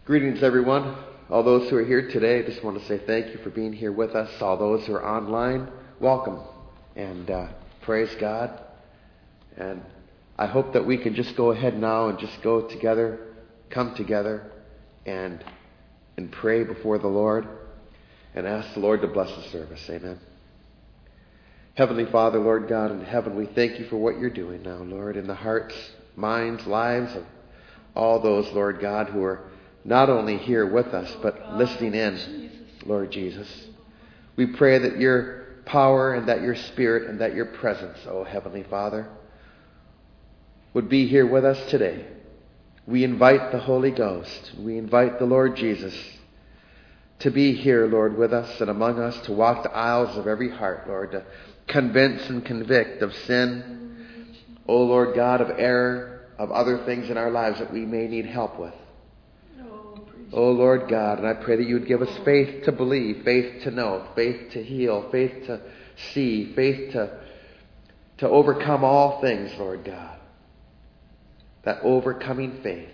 Greetings, everyone. All those who are here today, I just want to say thank you for being here with us. All those who are online, welcome. And praise God. And I hope that we can just go ahead now and just go together, come together, and pray before the Lord and ask the Lord to bless the service. Amen. Heavenly Father, Lord God in heaven, we thank you for what you're doing now, Lord, in the hearts, minds, lives of all those, Lord God, who are not only here with us, but listening in, Lord Jesus. We pray that your power and that your spirit and that your presence, oh Heavenly Father, would be here with us today. We invite the Holy Ghost. We invite the Lord Jesus to be here, Lord, with us and among us, to walk the aisles of every heart, Lord, to convince and convict of sin, oh Lord God, of error, of other things in our lives that we may need help with. Oh Lord God, and I pray that you would give us faith to believe, faith to know, faith to heal, faith to see, faith to overcome all things, Lord God. That overcoming faith.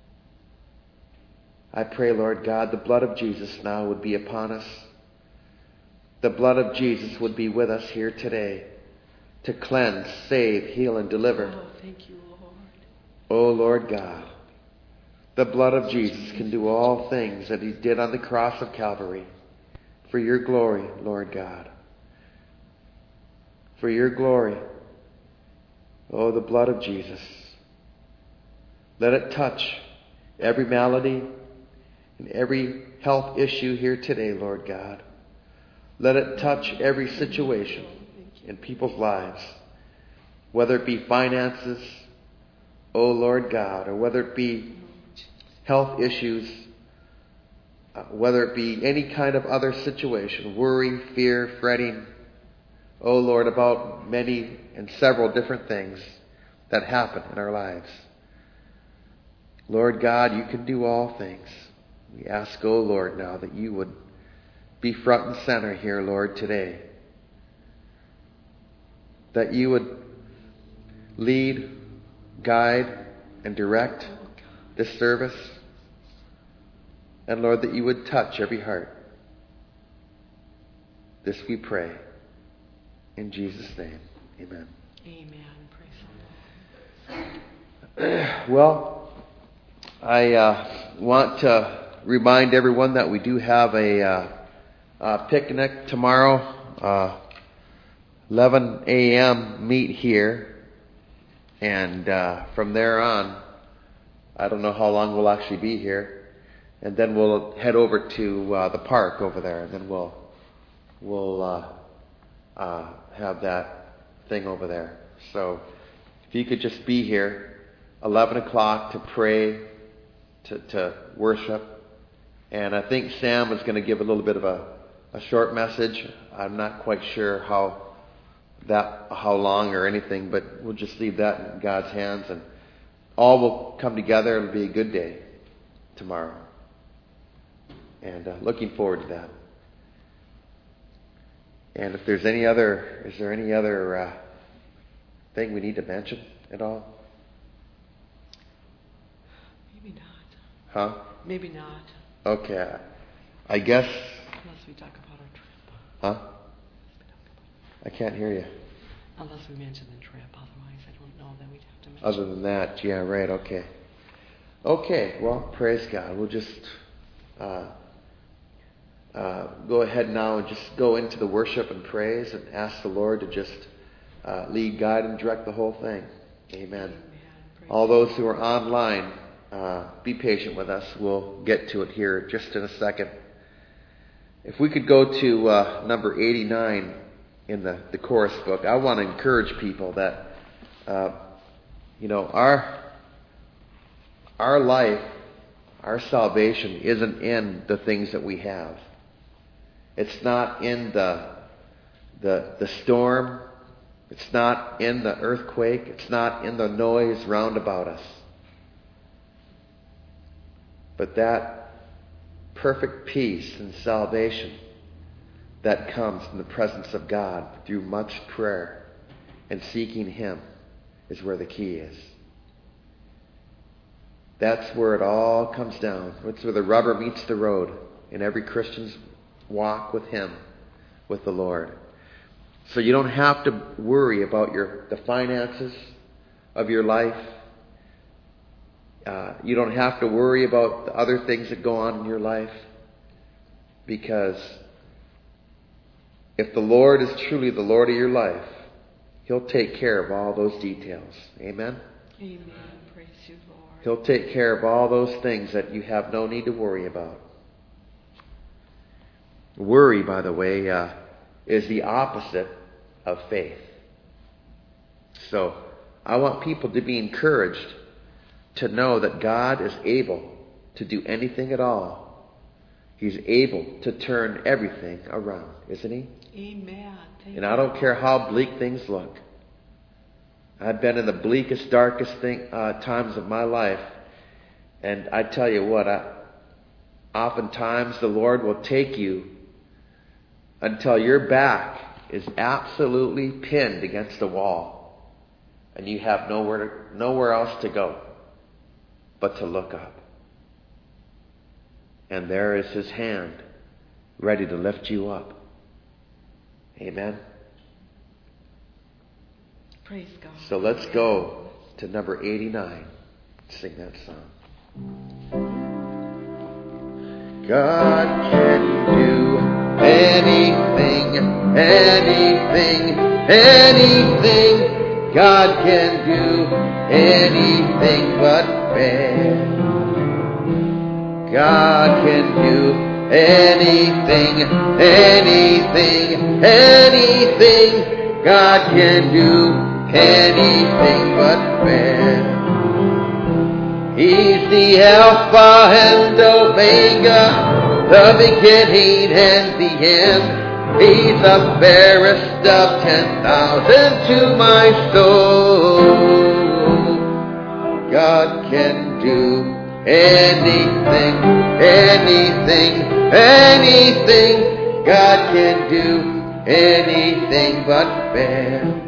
I pray, Lord God, the blood of Jesus now would be upon us. The blood of Jesus would be with us here today to cleanse, save, heal, and deliver. Oh, thank you, Lord. Oh Lord God. The blood of Jesus can do all things that he did on the cross of Calvary for your glory, Lord God. For your glory. Oh, the blood of Jesus. Let it touch every malady and every health issue here today, Lord God. Let it touch every situation in people's lives, whether it be finances, oh Lord God, or whether it be health issues, whether it be any kind of other situation, worry, fear, fretting, oh Lord, about many and several different things that happen in our lives. Lord God, you can do all things. We ask, oh Lord, now that you would be front and center here, Lord, today. That you would lead, guide, and direct this service. And Lord, that you would touch every heart. This we pray. In Jesus' name, amen. Amen. Praise the Lord. Well, I want to remind everyone that we do have a picnic tomorrow, 11 a.m. meet here. And from there on, I don't know how long we'll actually be here. And then we'll head over to the park over there, and then we'll have that thing over there. So if you could just be here, 11 o'clock to pray, to worship. And I think Sam is going to give a little bit of a short message. I'm not quite sure how long or anything, but we'll just leave that in God's hands, and all will come together. It'll be a good day tomorrow. And looking forward to that. And if there's is there any other thing we need to mention at all? Maybe not. Huh? Maybe not. Okay. I guess. Unless we talk about our trip. Huh? I can't hear you. Unless we mention the trip. Otherwise, I don't know that we'd have to mention. Other than that, yeah, right, okay. Okay, well, praise God. We'll just go ahead now and just go into the worship and praise and ask the Lord to just lead, guide, and direct the whole thing. Amen. All those who are online, be patient with us. We'll get to it here just in a second. If we could go to number 89 in the chorus book, I want to encourage people that, our life, our salvation isn't in the things that we have. It's not in the storm. It's not in the earthquake. It's not in the noise round about us. But that perfect peace and salvation that comes from the presence of God through much prayer and seeking Him is where the key is. That's where it all comes down. That's where the rubber meets the road in every Christian's walk with Him, with the Lord. So you don't have to worry about the finances of your life. You don't have to worry about the other things that go on in your life. Because if the Lord is truly the Lord of your life, He'll take care of all those details. Amen? Amen. Praise you, Lord. He'll take care of all those things that you have no need to worry about. Worry, by the way, is the opposite of faith. So, I want people to be encouraged to know that God is able to do anything at all. He's able to turn everything around, isn't He? Amen. And I don't care how bleak things look. I've been in the bleakest, darkest times of my life. And I tell you what, oftentimes the Lord will take you until your back is absolutely pinned against the wall. And you have nowhere else to go but to look up. And there is His hand ready to lift you up. Amen. Praise God. So let's go to number 89. Sing that song. God can do anything, anything, anything. God can do anything but fail. God can do anything, anything, anything. God can do anything but fail. He's the Alpha and Omega, the beginning and the end. He's the fairest of 10,000 to my soul. God can do anything, anything, anything. God can do anything but fail.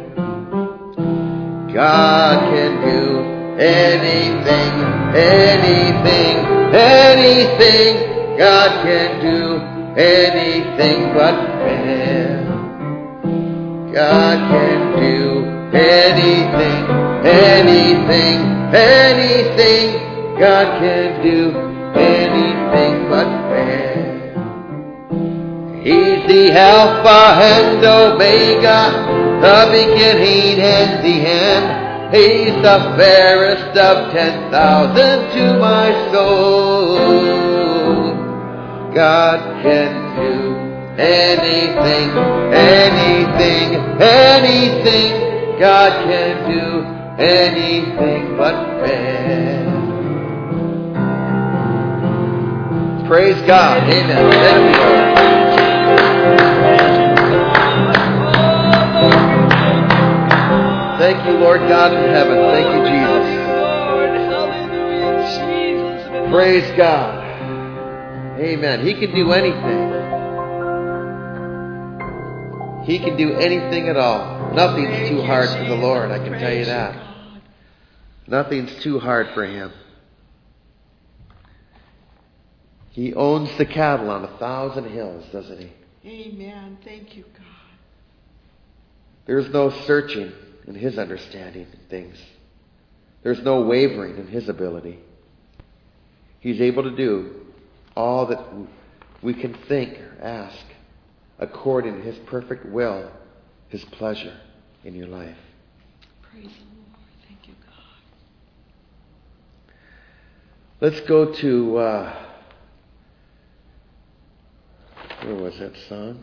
God can do anything, anything, anything. God can do anything but fail. God can do anything, anything, anything. God can do anything but fail. He's the Alpha and Omega, the beginning and the end. He's the fairest of 10,000 to my soul. God can do anything, anything, anything. God can do anything but fail. Praise God. Amen. Thank you, Lord. Thank you, Lord God in heaven. Thank you, Jesus. Praise God. Amen. He can do anything. He can do anything at all. Nothing's too hard for the Lord, I can tell you that. Nothing's too hard for Him. He owns the cattle on 1,000 hills, doesn't He? Amen. Thank you, God. There's no searching in His understanding of things. There's no wavering in His ability. He's able to do all that we can think or ask according to His perfect will, His pleasure in your life. Praise the Lord. Thank you, God. Let's go to, where was that song?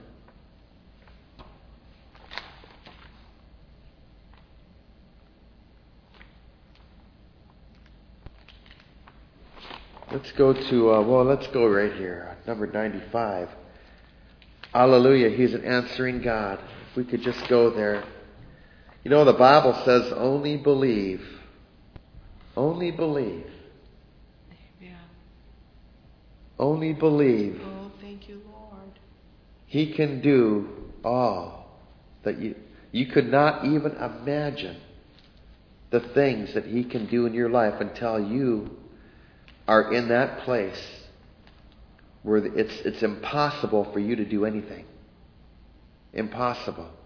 Let's go to, let's go right here. Number 95. Hallelujah, He's an answering God. If we could just go there. You know, the Bible says only believe. Only believe. Amen. Only believe. Oh, thank you, Lord. He can do all that you could not even imagine the things that He can do in your life until you are in that place where it's impossible for you to do anything. Impossible.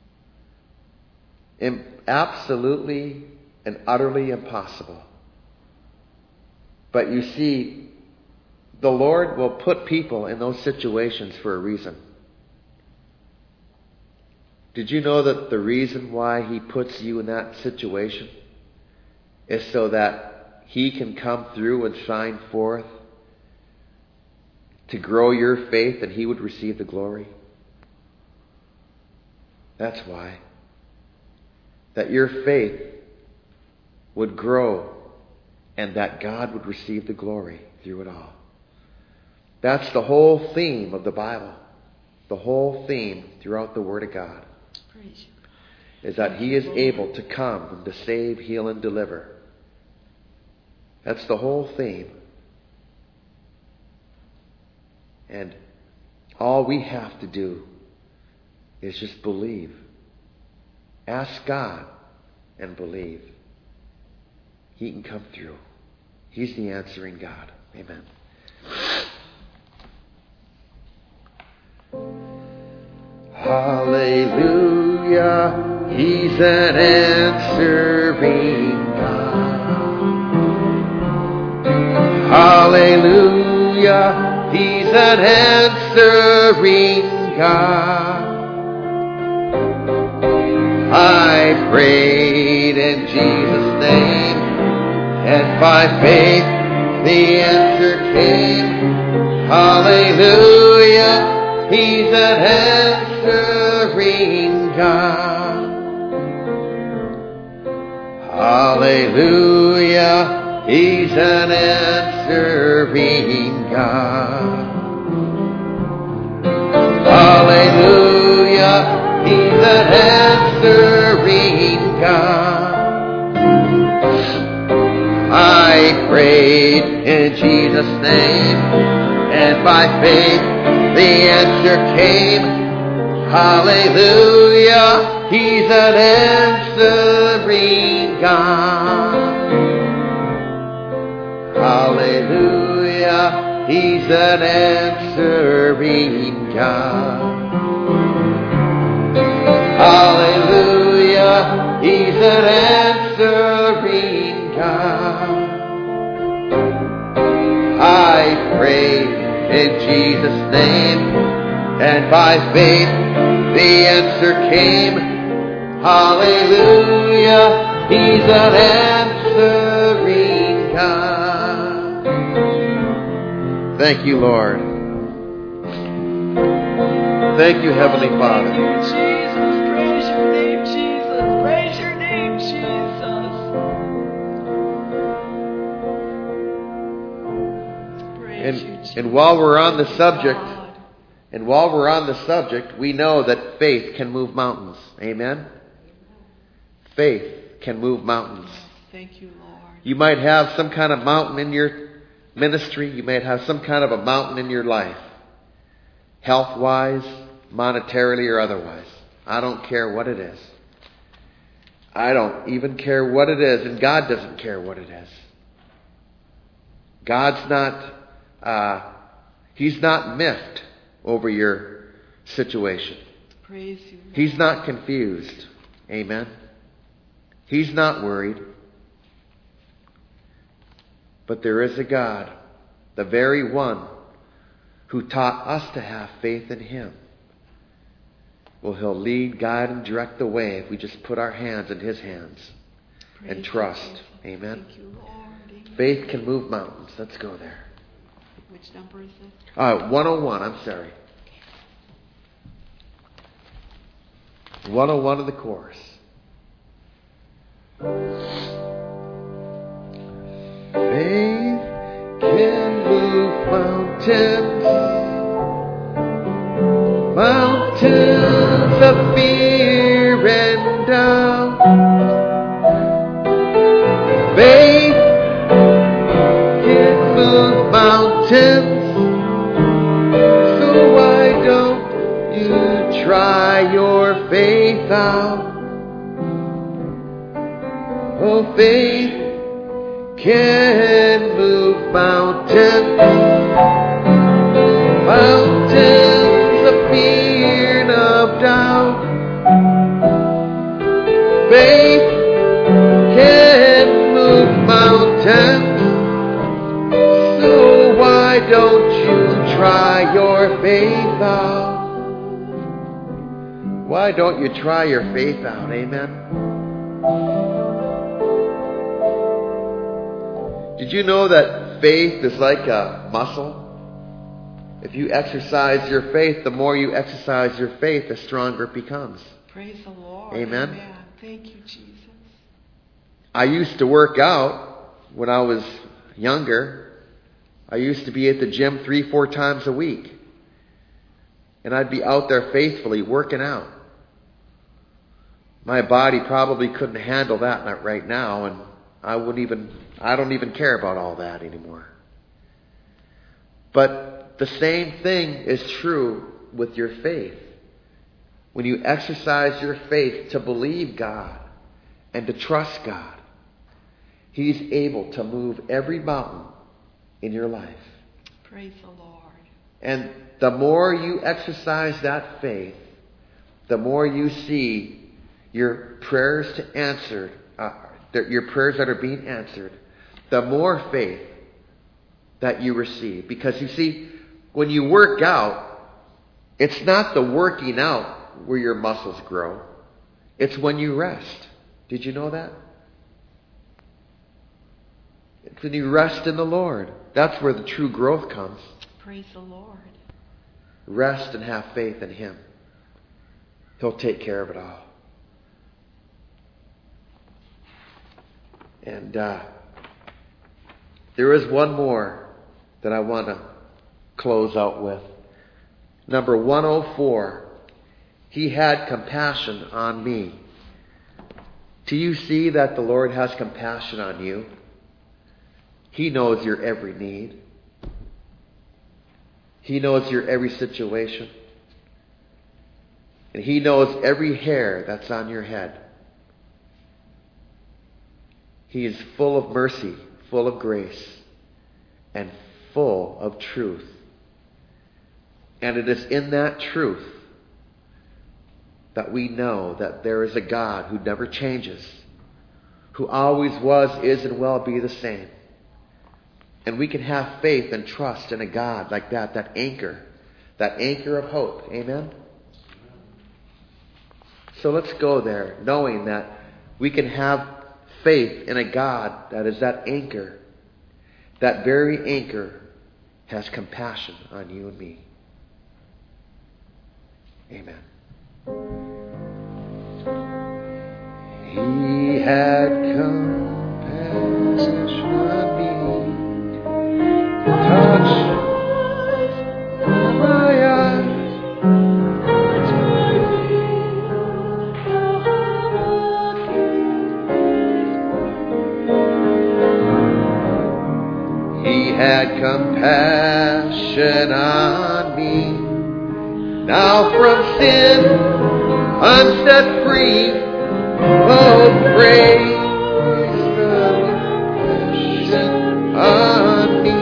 Absolutely and utterly impossible. But you see, the Lord will put people in those situations for a reason. Did you know that the reason why He puts you in that situation is so that He can come through and shine forth to grow your faith and He would receive the glory? That's why. That your faith would grow and that God would receive the glory through it all. That's the whole theme of the Bible. The whole theme throughout the Word of God is that He is able to come and to save, heal, and deliver. That's the whole theme. And all we have to do is just believe. Ask God and believe. He can come through. He's the answering God. Amen. Hallelujah. He's an answering God. Hallelujah. He's an answering God. I prayed in Jesus' name, and by faith the answer came. Hallelujah. He's an answering God. Hallelujah. He's an answering God. Hallelujah. He's an answering God. I prayed in Jesus' name, and by faith the answer came. Hallelujah. He's an answering God. Hallelujah. He's an answering God. Hallelujah. He's an answering God. I prayed in Jesus' name, and by faith the answer came. Hallelujah. He's an answering God. Thank you, Lord. Thank you, Heavenly Father. Thank you, Jesus. Praise your name, Jesus. Praise your name, Jesus. Praise you, Jesus. And while we're on the subject, God. we know that faith can move mountains. Amen? Faith can move mountains. Thank you, Lord. You might have some kind of mountain in your ministry. You might have some kind of a mountain in your life. Health-wise, monetarily, or otherwise. I don't care what it is. I don't even care what it is, and God doesn't care what it is. God's not, He's not miffed over your situation. Praise you, Lord. He's not confused. Amen. He's not worried. But there is a God, the very one who taught us to have faith in Him. Well, He'll lead, guide, and direct the way if we just put our hands in His hands and trust. Amen. Thank you, Lord. Amen. Faith can move mountains. Let's go there. Which number is this? 101, I'm sorry. 101 of the chorus. Faith can move mountains, mountains of fear and doubt. Faith can move mountains, so why don't you try your faith out? Oh, faith can can move mountains. Mountains of fear and of doubt. Faith can move mountains. So why don't you try your faith out? Why don't you try your faith out? Amen. Did you know that faith is like a muscle? If you exercise your faith, the more you exercise your faith, the stronger it becomes. Praise the Lord. Amen. Amen. Thank you, Jesus. I used to work out when I was younger. I used to be at the gym 3-4 times a week. And I'd be out there faithfully working out. My body probably couldn't handle that right now, and I don't even care about all that anymore. But the same thing is true with your faith. When you exercise your faith to believe God and to trust God, He's able to move every mountain in your life. Praise the Lord. And the more you exercise that faith, the more you see your prayers your prayers that are being answered, the more faith that you receive. Because you see, when you work out, it's not the working out where your muscles grow. It's when you rest. Did you know that? It's when you rest in the Lord. That's where the true growth comes. Praise the Lord. Rest and have faith in Him. He'll take care of it all. And there is one more that I want to close out with. Number 104. He had compassion on me. Do you see that the Lord has compassion on you? He knows your every need. He knows your every situation. And He knows every hair that's on your head. He is full of mercy, full of grace, and full of truth. And it is in that truth that we know that there is a God who never changes, who always was, is, and will be the same. And we can have faith and trust in a God like that anchor of hope. Amen? So let's go there, knowing that we can have faith in a God that is that anchor. That very anchor has compassion on you and me. Amen. He had compassion on me. Touch my eyes. He had compassion on me. Now from sin I'm set free. Oh, praise the compassion on me.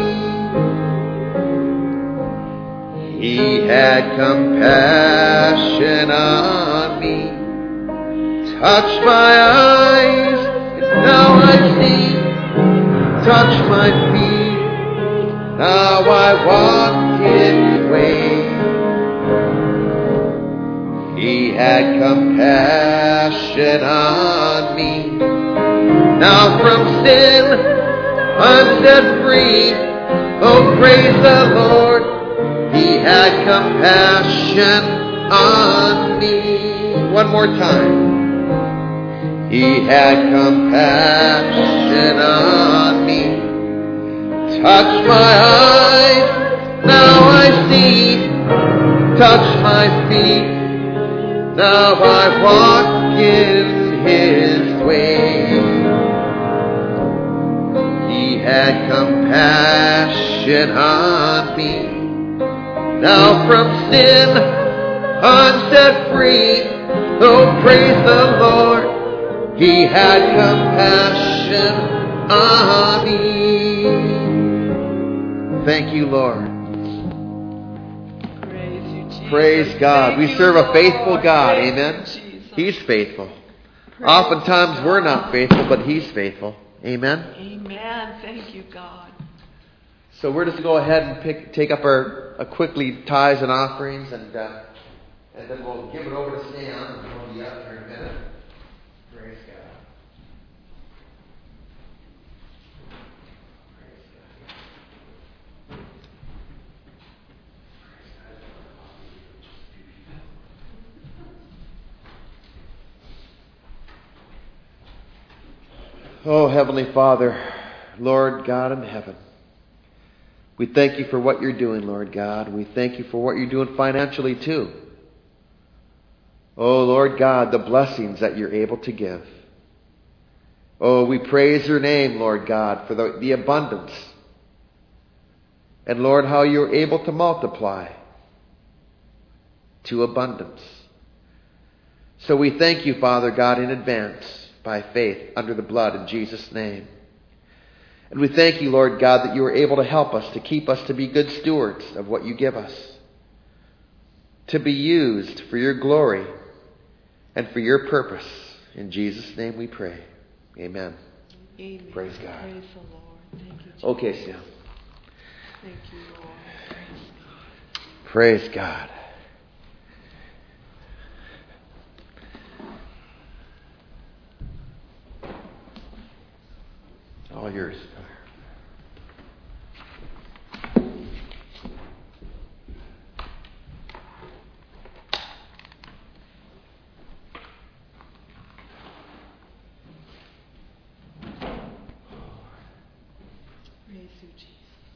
He had compassion on me. Touch my eyes, and now I see. Touch my feet, now I walk in His way. He had compassion on me. Now from sin I'm set free. Oh, praise the Lord. He had compassion on me. One more time. He had compassion on me. Touch my eyes, now I see. Touch my feet, now I walk in His way. He had compassion on me. Now from sin I'm set free. Oh, praise the Lord. He had compassion on me. Thank you, Lord. Praise you, Jesus. Praise God. Thank We you, serve a Lord. faithful God. Thank Amen. you, Jesus. He's faithful. Praise Oftentimes God. we're not faithful, but He's faithful. Amen. Amen. Thank you, God. So we're just going to go ahead and take up our quickly tithes and offerings, and then we'll give it over to Sam, and we'll be up here in a minute. Praise God. Oh, Heavenly Father, Lord God in heaven, we thank you for what you're doing, Lord God. We thank you for what you're doing financially too. Oh, Lord God, the blessings that you're able to give. Oh, we praise your name, Lord God, for the abundance. And Lord, how you're able to multiply to abundance. So we thank you, Father God, in advance by faith under the blood in Jesus' name. And we thank you, Lord God, that you are able to help us, to keep us to be good stewards of what you give us, to be used for your glory and for your purpose. In Jesus' name we pray. Amen. Amen. Praise God. Praise the Lord. Thank you, Jesus. Okay, Sam. Thank you, Lord. Praise God. All yours. Praise you, Jesus.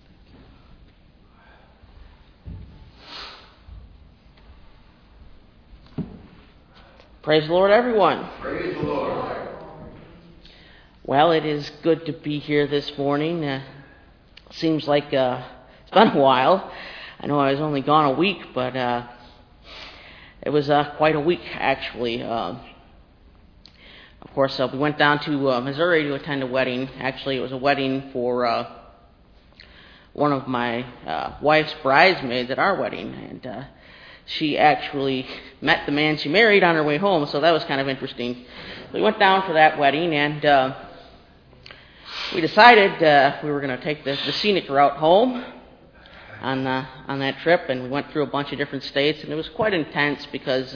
Praise the Lord, everyone. Praise the Lord. Well, it is good to be here this morning. Seems like it's been a while. I know I was only gone a week, but it was quite a week, actually. Of course, we went down to Missouri to attend a wedding. Actually, it was a wedding for one of my wife's bridesmaids at our wedding, and she actually met the man she married on her way home, so that was kind of interesting. We went down for that wedding, and we decided we were going to take the scenic route home on that trip, and we went through a bunch of different states, and it was quite intense because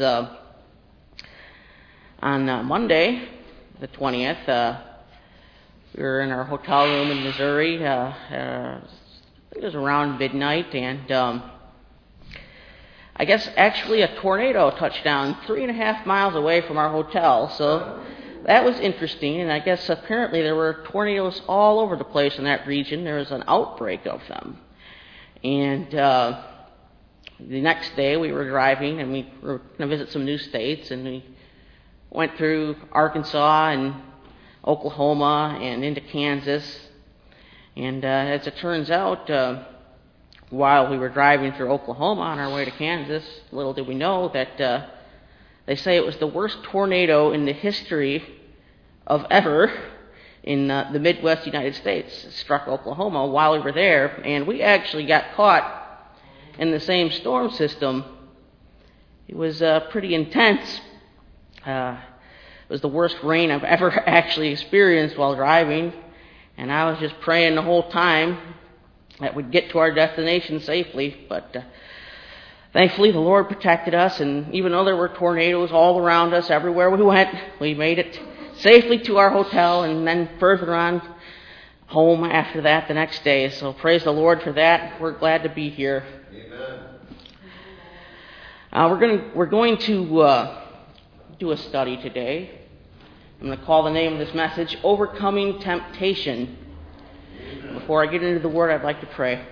on Monday, the 20th, we were in our hotel room in Missouri. I think it was around midnight, and I guess actually a tornado touched down 3.5 miles away from our hotel, so that was interesting. And I guess apparently there were tornadoes all over the place in that region. There was an outbreak of them. And the next day we were driving, and we were going to visit some new states, and we went through Arkansas and Oklahoma and into Kansas. And as it turns out, while we were driving through Oklahoma on our way to Kansas, little did we know that they say it was the worst tornado in the history of ever in the Midwest United States. It struck Oklahoma while we were there, and we actually got caught in the same storm system. It was pretty intense. It was the worst rain I've ever actually experienced while driving, and I was just praying the whole time that we'd get to our destination safely, but thankfully the Lord protected us, and even though there were tornadoes all around us everywhere we went, we made it safely to our hotel and then further on home after that the next day. So praise the Lord for that. We're glad to be here. Amen. We're going to do a study today. I'm going to call the name of this message, Overcoming Temptation. Before I get into the Word, I'd like to pray.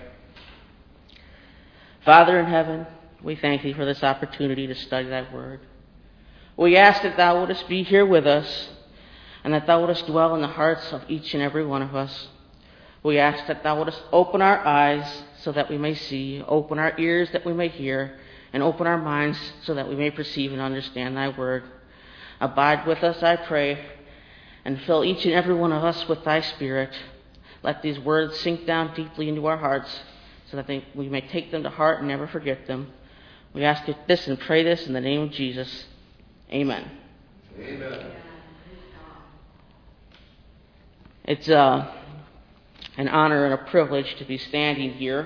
Father in heaven, we thank Thee for this opportunity to study Thy Word. We ask that Thou wouldest be here with us, and that Thou wouldest dwell in the hearts of each and every one of us. We ask that Thou wouldest open our eyes so that we may see, open our ears that we may hear, and open our minds so that we may perceive and understand Thy Word. Abide with us, I pray, and fill each and every one of us with Thy Spirit. Let these words sink down deeply into our hearts, so that we may take them to heart and never forget them. We ask this and pray this in the name of Jesus. Amen. Amen. It's an honor and a privilege to be standing here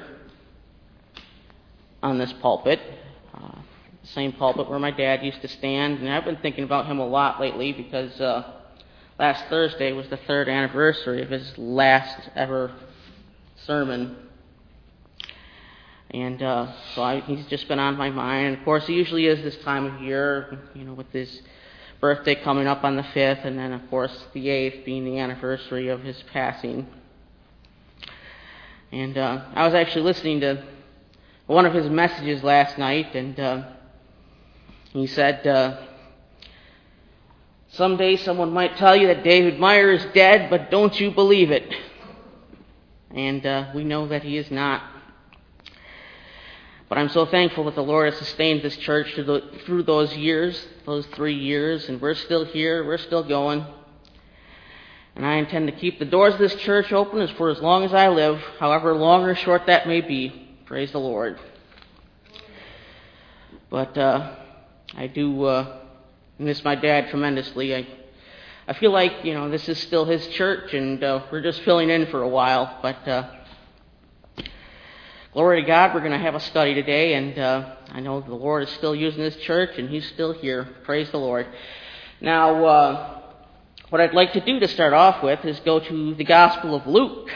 on this pulpit, the same pulpit where my dad used to stand. And I've been thinking about him a lot lately because last Thursday was the 3rd anniversary of his last ever sermon. And so he's just been on my mind. And of course, he usually is this time of year, with his birthday coming up on the 5th, and then, of course, the 8th being the anniversary of his passing. And I was actually listening to one of his messages last night, and he said, someday someone might tell you that David Meyer is dead, but don't you believe it. And we know that he is not. But I'm so thankful that the Lord has sustained this church through those years, those 3 years, and we're still here, we're still going. And I intend to keep the doors of this church open for as long as I live, however long or short that may be. Praise the Lord. But I do miss my dad tremendously. I feel like, this is still his church, and we're just filling in for a while, but glory to God, we're going to have a study today, and I know the Lord is still using this church, and He's still here. Praise the Lord. Now, what I'd like to do to start off with is go to the Gospel of Luke.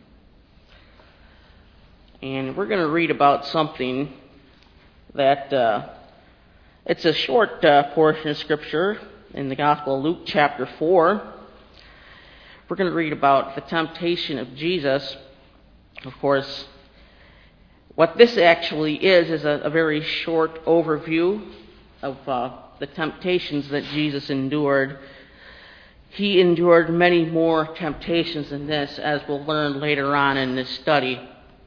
And we're going to read about something that, it's a short portion of Scripture in the Gospel of Luke, chapter 4. We're going to read about the temptation of Jesus. Of course, what this actually is a very short overview of the temptations that Jesus endured. He endured many more temptations than this, as we'll learn later on in this study.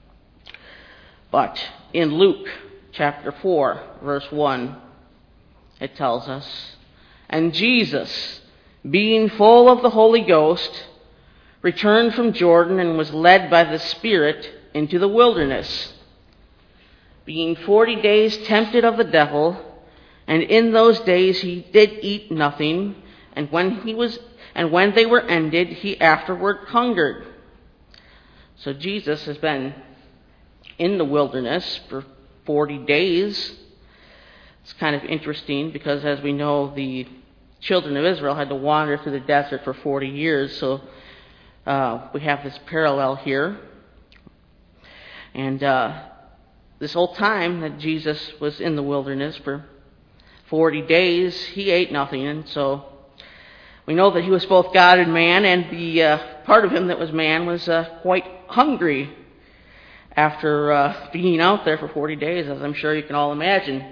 But in Luke chapter 4, verse 1, it tells us, "And Jesus, being full of the Holy Ghost, returned from Jordan and was led by the Spirit into the wilderness, being 40 days tempted of the devil, and in those days he did eat nothing, and when they were ended, he afterward hungered." So Jesus has been in the wilderness for 40 days. It's kind of interesting because, as we know, the children of Israel had to wander through the desert for 40 years, so we have this parallel here. And this whole time that Jesus was in the wilderness for 40 days, he ate nothing. And so we know that he was both God and man, and the part of him that was man was quite hungry after being out there for 40 days, as I'm sure you can all imagine.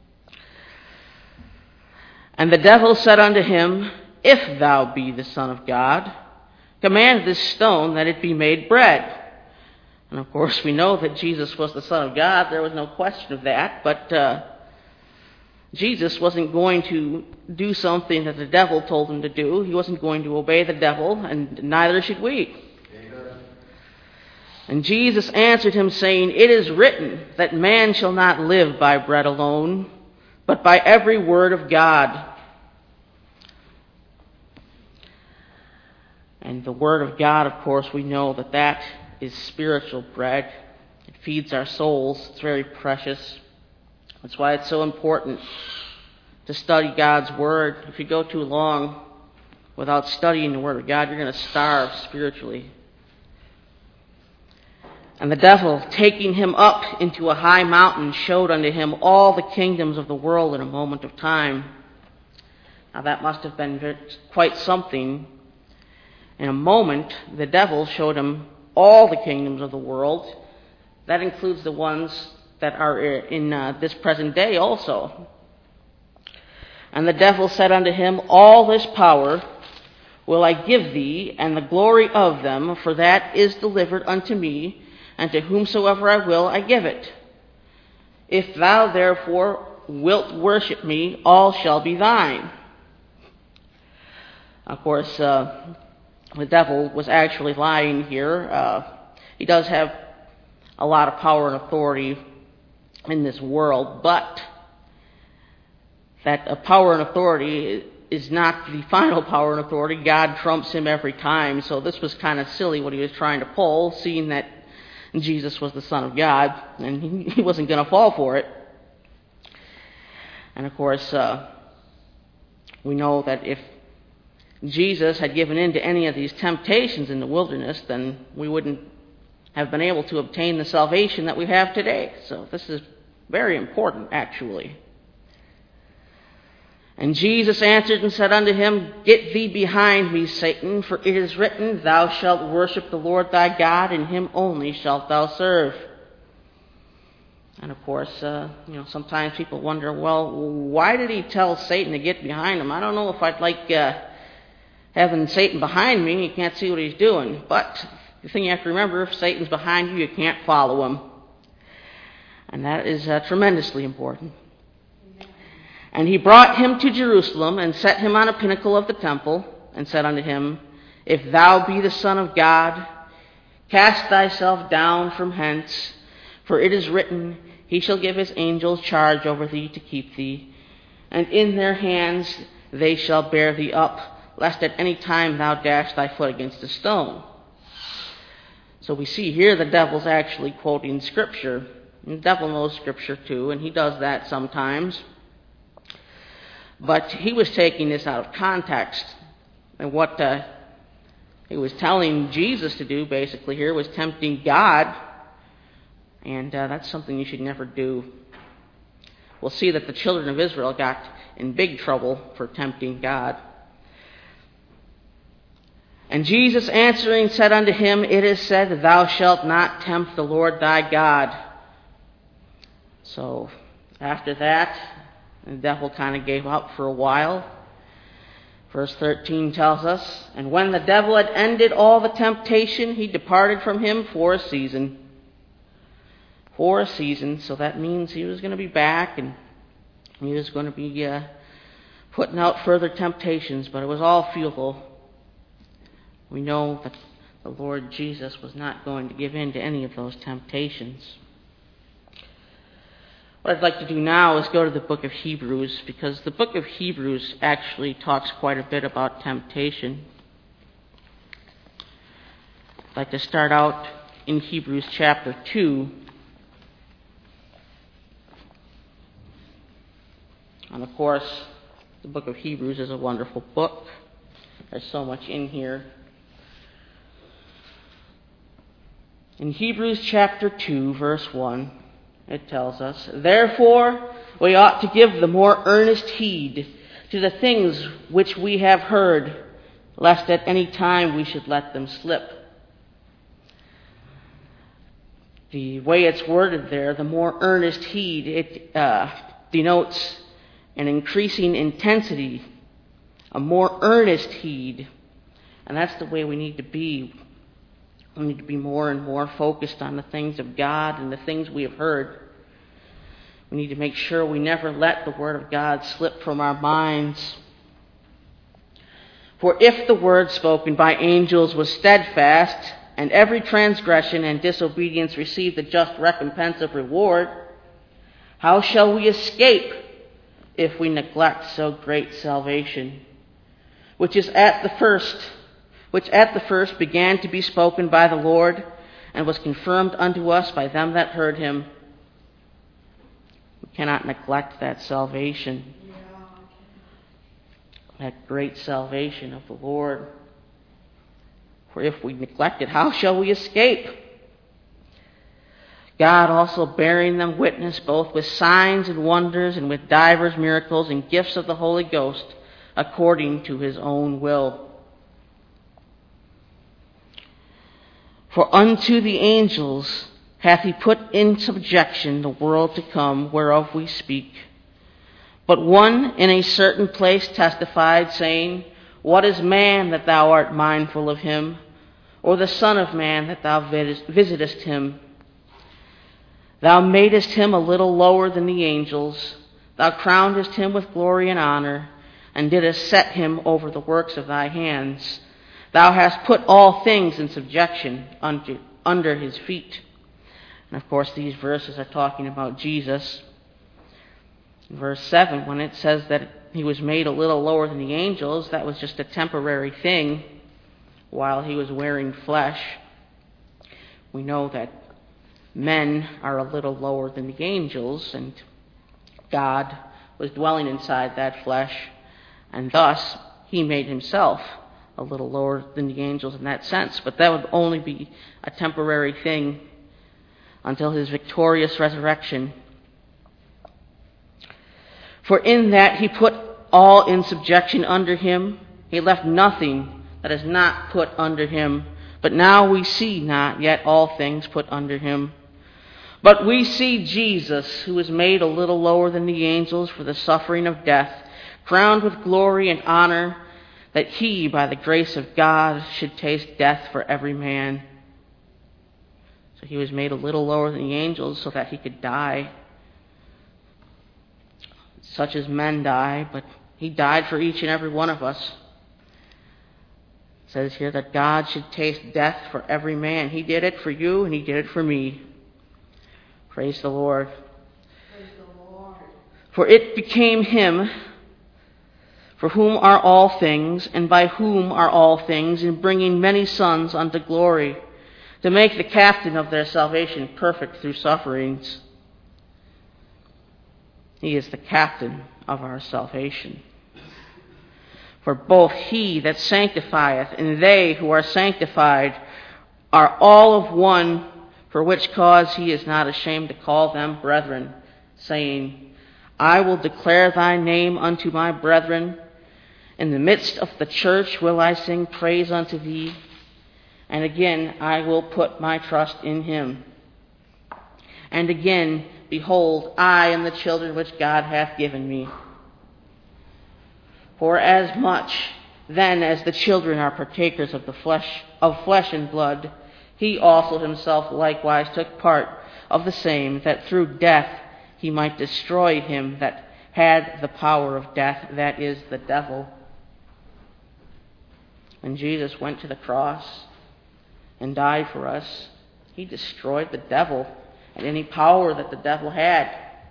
"And the devil said unto him, If thou be the Son of God, command this stone that it be made bread." And of course we know that Jesus was the Son of God. There was no question of that. But Jesus wasn't going to do something that the devil told him to do. He wasn't going to obey the devil, and neither should we. Amen. And Jesus answered him, saying, "It is written that man shall not live by bread alone, but by every word of God." And the word of God, of course, we know that is spiritual bread. It feeds our souls. It's very precious. That's why it's so important to study God's word. If you go too long without studying the word of God, you're going to starve spiritually. "And the devil, taking him up into a high mountain, showed unto him all the kingdoms of the world in a moment of time." Now that must have been quite something. In a moment, the devil showed him all the kingdoms of the world. That includes the ones that are in this present day also. "And the devil said unto him, All this power will I give thee, and the glory of them, for that is delivered unto me, and to whomsoever I will I give it. If thou therefore wilt worship me, all shall be thine." Of course, the devil was actually lying here. He does have a lot of power and authority in this world, but that power and authority is not the final power and authority. God trumps him every time. So this was kind of silly what he was trying to pull, seeing that Jesus was the Son of God, and he wasn't going to fall for it. And of course, we know that if Jesus had given in to any of these temptations in the wilderness, then we wouldn't have been able to obtain the salvation that we have today. So this is very important, actually. And Jesus answered and said unto him, Get thee behind me, Satan, for it is written, Thou shalt worship the Lord thy God, and him only shalt thou serve. And of course, sometimes people wonder, well, why did he tell Satan to get behind him? I don't know if I'd like having Satan behind me. You can't see what he's doing. But the thing you have to remember, if Satan's behind you, you can't follow him. And that is tremendously important. And he brought him to Jerusalem, and set him on a pinnacle of the temple, and said unto him, If thou be the Son of God, cast thyself down from hence, for it is written, He shall give his angels charge over thee to keep thee, and in their hands they shall bear thee up, lest at any time thou dash thy foot against a stone. So we see here the devil's actually quoting Scripture. And the devil knows Scripture too, and he does that sometimes. But he was taking this out of context. And what he was telling Jesus to do, basically, here was tempting God. And that's something you should never do. We'll see that the children of Israel got in big trouble for tempting God. And Jesus answering said unto him, It is said, Thou shalt not tempt the Lord thy God. So, after that, the devil kind of gave up for a while. Verse 13 tells us, And when the devil had ended all the temptation, he departed from him for a season. For a season, so that means he was going to be back, and he was going to be putting out further temptations, but it was all futile. We know that the Lord Jesus was not going to give in to any of those temptations. What I'd like to do now is go to the book of Hebrews, because the book of Hebrews actually talks quite a bit about temptation. I'd like to start out in Hebrews chapter 2. And of course, the book of Hebrews is a wonderful book. There's so much in here. In Hebrews chapter 2, verse 1, it tells us, Therefore we ought to give the more earnest heed to the things which we have heard, lest at any time we should let them slip. The way it's worded there, the more earnest heed, it denotes an increasing intensity, a more earnest heed. And that's the way we need to be. We need to be more and more focused on the things of God and the things we have heard. We need to make sure we never let the Word of God slip from our minds. For if the word spoken by angels was steadfast, and every transgression and disobedience received the just recompense of reward, how shall we escape if we neglect so great salvation, which at the first began to be spoken by the Lord, and was confirmed unto us by them that heard him? We cannot neglect that salvation, that great salvation of the Lord. For if we neglect it, how shall we escape? God also bearing them witness both with signs and wonders, and with divers miracles and gifts of the Holy Ghost, according to his own will. For unto the angels hath he put in subjection the world to come, whereof we speak. But one in a certain place testified, saying, What is man that thou art mindful of him, or the Son of man that thou visitest him? Thou madest him a little lower than the angels. Thou crownedest him with glory and honor, and didst set him over the works of thy hands. Thou hast put all things in subjection under his feet. And of course, these verses are talking about Jesus. In verse 7, when it says that he was made a little lower than the angels, that was just a temporary thing while he was wearing flesh. We know that men are a little lower than the angels, and God was dwelling inside that flesh, and thus he made himself a little lower than the angels in that sense. But that would only be a temporary thing until his victorious resurrection. For in that he put all in subjection under him, he left nothing that is not put under him. But now we see not yet all things put under him. But we see Jesus, who was made a little lower than the angels for the suffering of death, crowned with glory and honor, that he, by the grace of God, should taste death for every man. So he was made a little lower than the angels so that he could die, such as men die, but he died for each and every one of us. It says here that God should taste death for every man. He did it for you, and he did it for me. Praise the Lord. Praise the Lord. For it became him, for whom are all things, and by whom are all things, in bringing many sons unto glory, to make the captain of their salvation perfect through sufferings. He is the captain of our salvation. For both he that sanctifieth and they who are sanctified are all of one, for which cause he is not ashamed to call them brethren, saying, I will declare thy name unto my brethren. In the midst of the church will I sing praise unto thee. And again I will put my trust in him. And again, behold, I and the children which God hath given me. For as much then as the children are partakers of flesh and blood, he also himself likewise took part of the same, that through death he might destroy him that had the power of death, that is, the devil. When Jesus went to the cross and died for us, he destroyed the devil and any power that the devil had.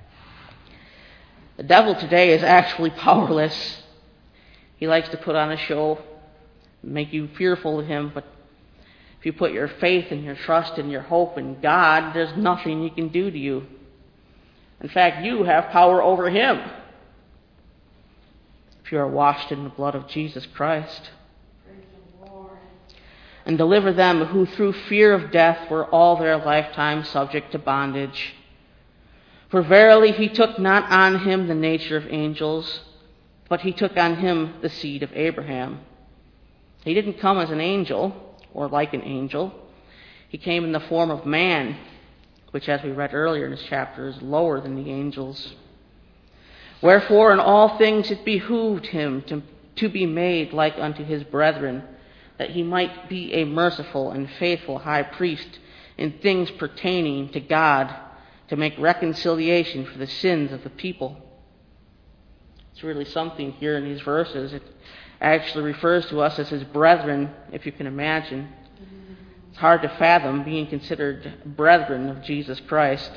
The devil today is actually powerless. He likes to put on a show, make you fearful of him, but if you put your faith and your trust and your hope in God, there's nothing he can do to you. In fact, you have power over him if you are washed in the blood of Jesus Christ. Praise the Lord. And deliver them who through fear of death were all their lifetime subject to bondage. For verily he took not on him the nature of angels, but he took on him the seed of Abraham. He didn't come as an angel, or like an angel. He came in the form of man, which, as we read earlier in this chapter, is lower than the angels. Wherefore in all things it behooved him to be made like unto his brethren, that he might be a merciful and faithful high priest in things pertaining to God, to make reconciliation for the sins of the people. It's really something here in these verses. It actually refers to us as his brethren, if you can imagine. It's hard to fathom being considered brethren of Jesus Christ.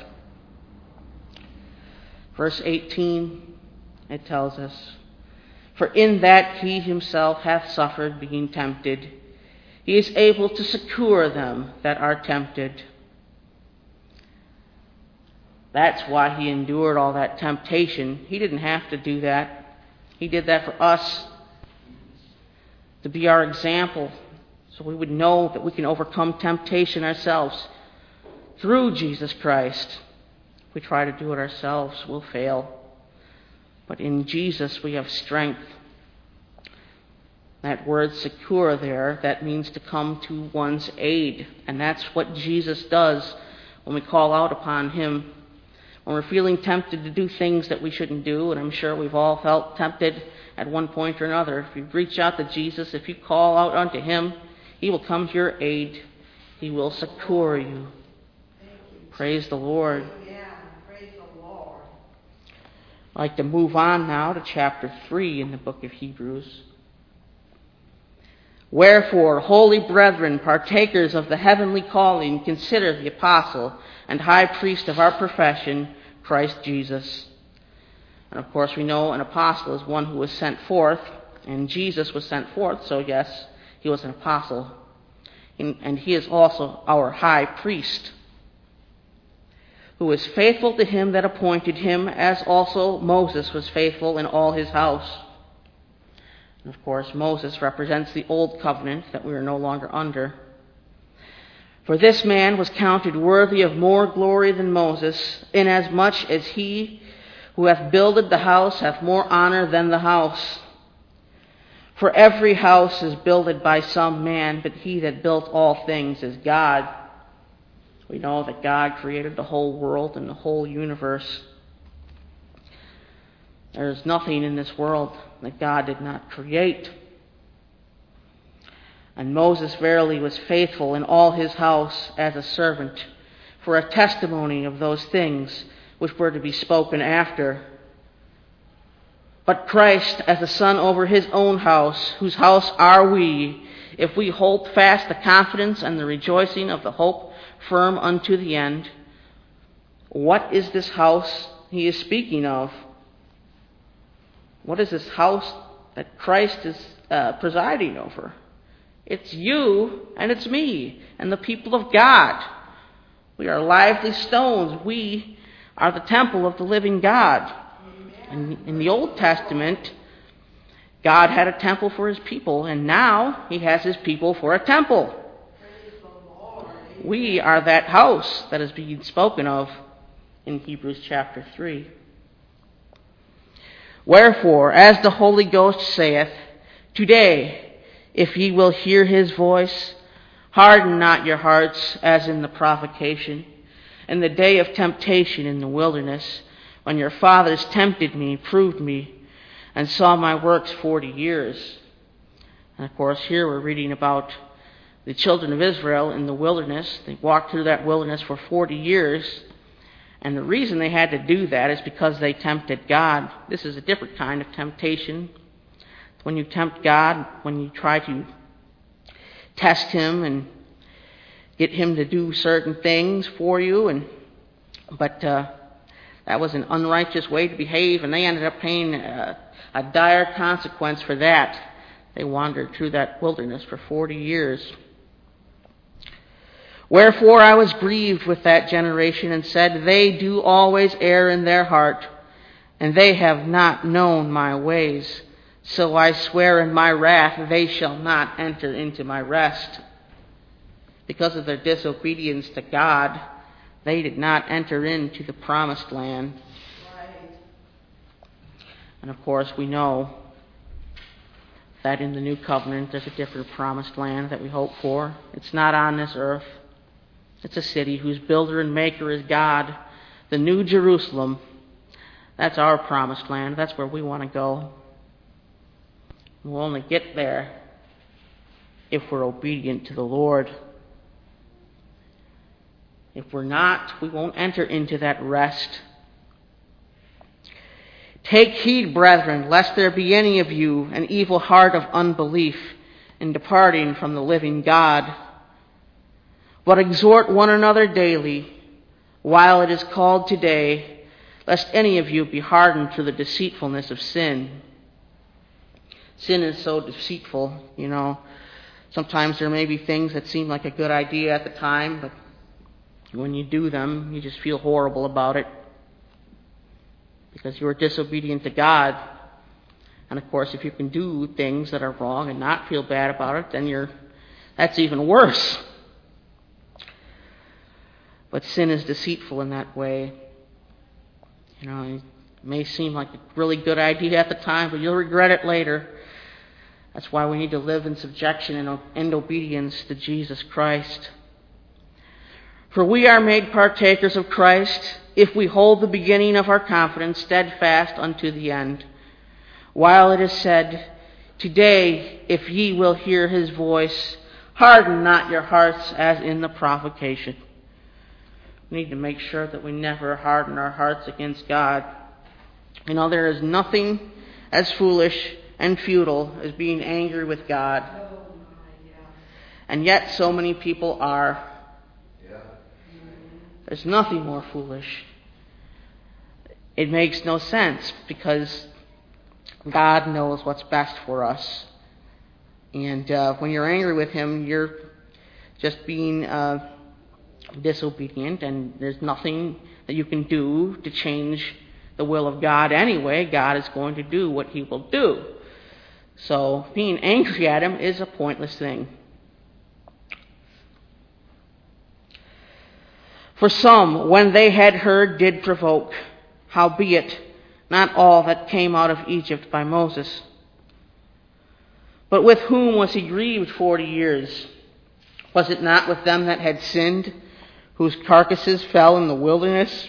Verse 18, it tells us, For in that he himself hath suffered being tempted, he is able to succor them that are tempted. That's why he endured all that temptation. He didn't have to do that. He did that for us, to be our example, so we would know that we can overcome temptation ourselves through Jesus Christ. If we try to do it ourselves, we'll fail. But in Jesus we have strength. That word succor there, that means to come to one's aid. And that's what Jesus does when we call out upon him. When we're feeling tempted to do things that we shouldn't do, and I'm sure we've all felt tempted at one point or another. If you reach out to Jesus, if you call out unto him, he will come to your aid. He will succor you. Praise the Lord. Yeah, praise the Lord. I'd like to move on now to chapter 3 in the book of Hebrews. Wherefore, holy brethren, partakers of the heavenly calling, consider the apostle and high priest of our profession, Christ Jesus. And of course, we know an apostle is one who was sent forth, and Jesus was sent forth, so yes, he was an apostle. And he is also our high priest, who is faithful to him that appointed him, as also Moses was faithful in all his house. And of course, Moses represents the old covenant that we are no longer under. For this man was counted worthy of more glory than Moses, inasmuch as he who hath builded the house hath more honor than the house. For every house is builded by some man, but he that built all things is God. We know that God created the whole world and the whole universe. There is nothing in this world that God did not create. And Moses verily was faithful in all his house as a servant, for a testimony of those things which were to be spoken after. But Christ as a son over his own house, whose house are we, if we hold fast the confidence and the rejoicing of the hope firm unto the end. What is this house he is speaking of? What is this house that Christ is presiding over? It's you and it's me and the people of God. We are lively stones. We are the temple of the living God. In the Old Testament, God had a temple for his people, and now he has his people for a temple. We are that house that is being spoken of in Hebrews chapter 3. Wherefore, as the Holy Ghost saith, today, if ye will hear his voice, harden not your hearts as in the provocation, in the day of temptation in the wilderness, when your fathers tempted me, proved me, and saw my works 40 years. And of course, here we're reading about the children of Israel in the wilderness. They walked through that wilderness for 40 years. And the reason they had to do that is because they tempted God. This is a different kind of temptation. When you tempt God, when you try to test him and get him to do certain things for you, but that was an unrighteous way to behave, and they ended up paying a dire consequence for that. They wandered through that wilderness for 40 years. Wherefore I was grieved with that generation, and said, they do always err in their heart, and they have not known my ways. So I swear in my wrath, they shall not enter into my rest. Because of their disobedience to God, they did not enter into the promised land. Right. And of course, we know that in the new covenant, there's a different promised land that we hope for. It's not on this earth. It's a city whose builder and maker is God, the New Jerusalem. That's our promised land. That's where we want to go. We'll only get there if we're obedient to the Lord. If we're not, we won't enter into that rest. Take heed, brethren, lest there be any of you an evil heart of unbelief in departing from the living God. But exhort one another daily, while it is called today, lest any of you be hardened through the deceitfulness of sin. Sin is so deceitful, you know. Sometimes there may be things that seem like a good idea at the time, but when you do them, you just feel horrible about it because you are disobedient to God. And of course, if you can do things that are wrong and not feel bad about it, then that's even worse. But sin is deceitful in that way. You know, it may seem like a really good idea at the time, but you'll regret it later. That's why we need to live in subjection and obedience to Jesus Christ. For we are made partakers of Christ if we hold the beginning of our confidence steadfast unto the end. While it is said, today, if ye will hear his voice, harden not your hearts as in the provocation. We need to make sure that we never harden our hearts against God. You know, there is nothing as foolish and futile as being angry with God. And yet so many people are. There's nothing more foolish. It makes no sense because God knows what's best for us. And when you're angry with Him, you're just being disobedient, and there's nothing that you can do to change the will of God anyway. God is going to do what He will do. So being angry at Him is a pointless thing. For some, when they had heard, did provoke, howbeit not all that came out of Egypt by Moses. But with whom was he grieved 40 years? Was it not with them that had sinned, whose carcasses fell in the wilderness?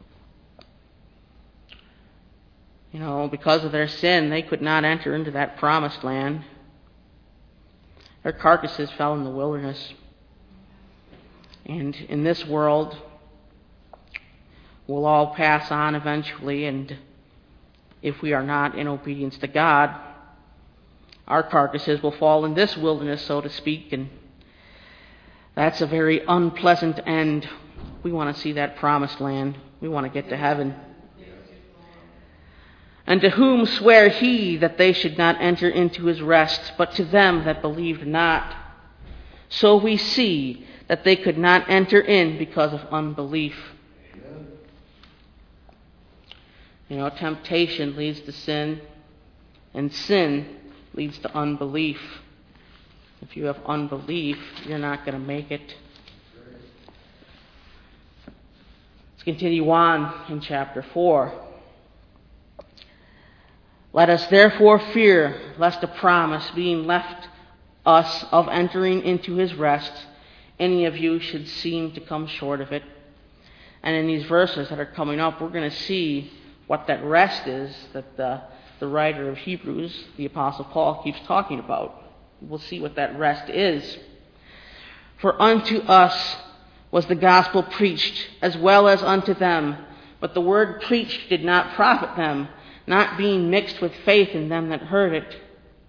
Because of their sin, they could not enter into that promised land. Their carcasses fell in the wilderness. And in this world, we'll all pass on eventually, and if we are not in obedience to God, our carcasses will fall in this wilderness, so to speak, and that's a very unpleasant end. We want to see that promised land. We want to get to heaven. And to whom sware he that they should not enter into his rest, but to them that believed not? So we see that they could not enter in because of unbelief. Temptation leads to sin, and sin leads to unbelief. If you have unbelief, you're not going to make it. Let's continue on in chapter 4. Let us therefore fear, lest a promise being left us of entering into his rest, any of you should seem to come short of it. And in these verses that are coming up, we're going to see what that rest is that the writer of Hebrews, the Apostle Paul, keeps talking about. We'll see what that rest is. For unto us was the gospel preached, as well as unto them. But the word preached did not profit them, not being mixed with faith in them that heard it.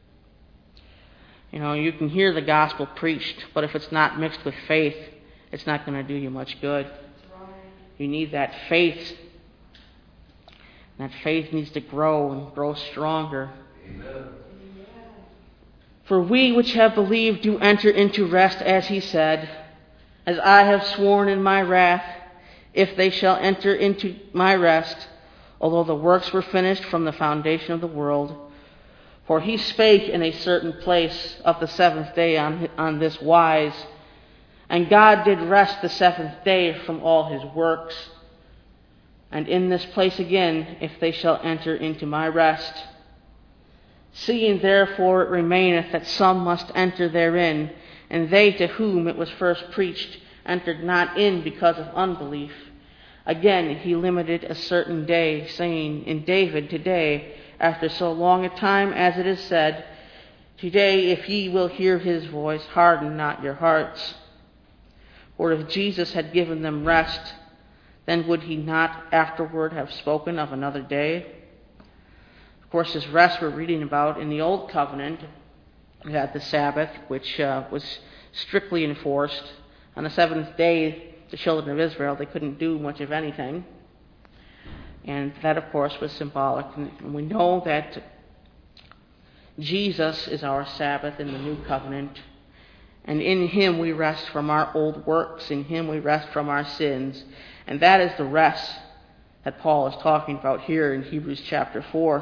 You can hear the gospel preached, but if it's not mixed with faith, it's not going to do you much good. You need that faith. That faith needs to grow and grow stronger. Amen. For we which have believed do enter into rest, as he said, as I have sworn in my wrath, if they shall enter into my rest, although the works were finished from the foundation of the world. For he spake in a certain place of the seventh day on this wise, and God did rest the seventh day from all his works. And in this place again, if they shall enter into my rest. Seeing therefore it remaineth that some must enter therein, and they to whom it was first preached entered not in because of unbelief. Again he limited a certain day, saying in David, today, after so long a time as it is said, today if ye will hear his voice, harden not your hearts. For if Jesus had given them rest, then would he not afterward have spoken of another day? Of course, this rest we're reading about in the Old Covenant, we had the Sabbath, which was strictly enforced. On the seventh day, the children of Israel, they couldn't do much of anything. And that, of course, was symbolic. And we know that Jesus is our Sabbath in the New Covenant. And in him we rest from our old works. In him we rest from our sins. And that is the rest that Paul is talking about here in Hebrews chapter 4.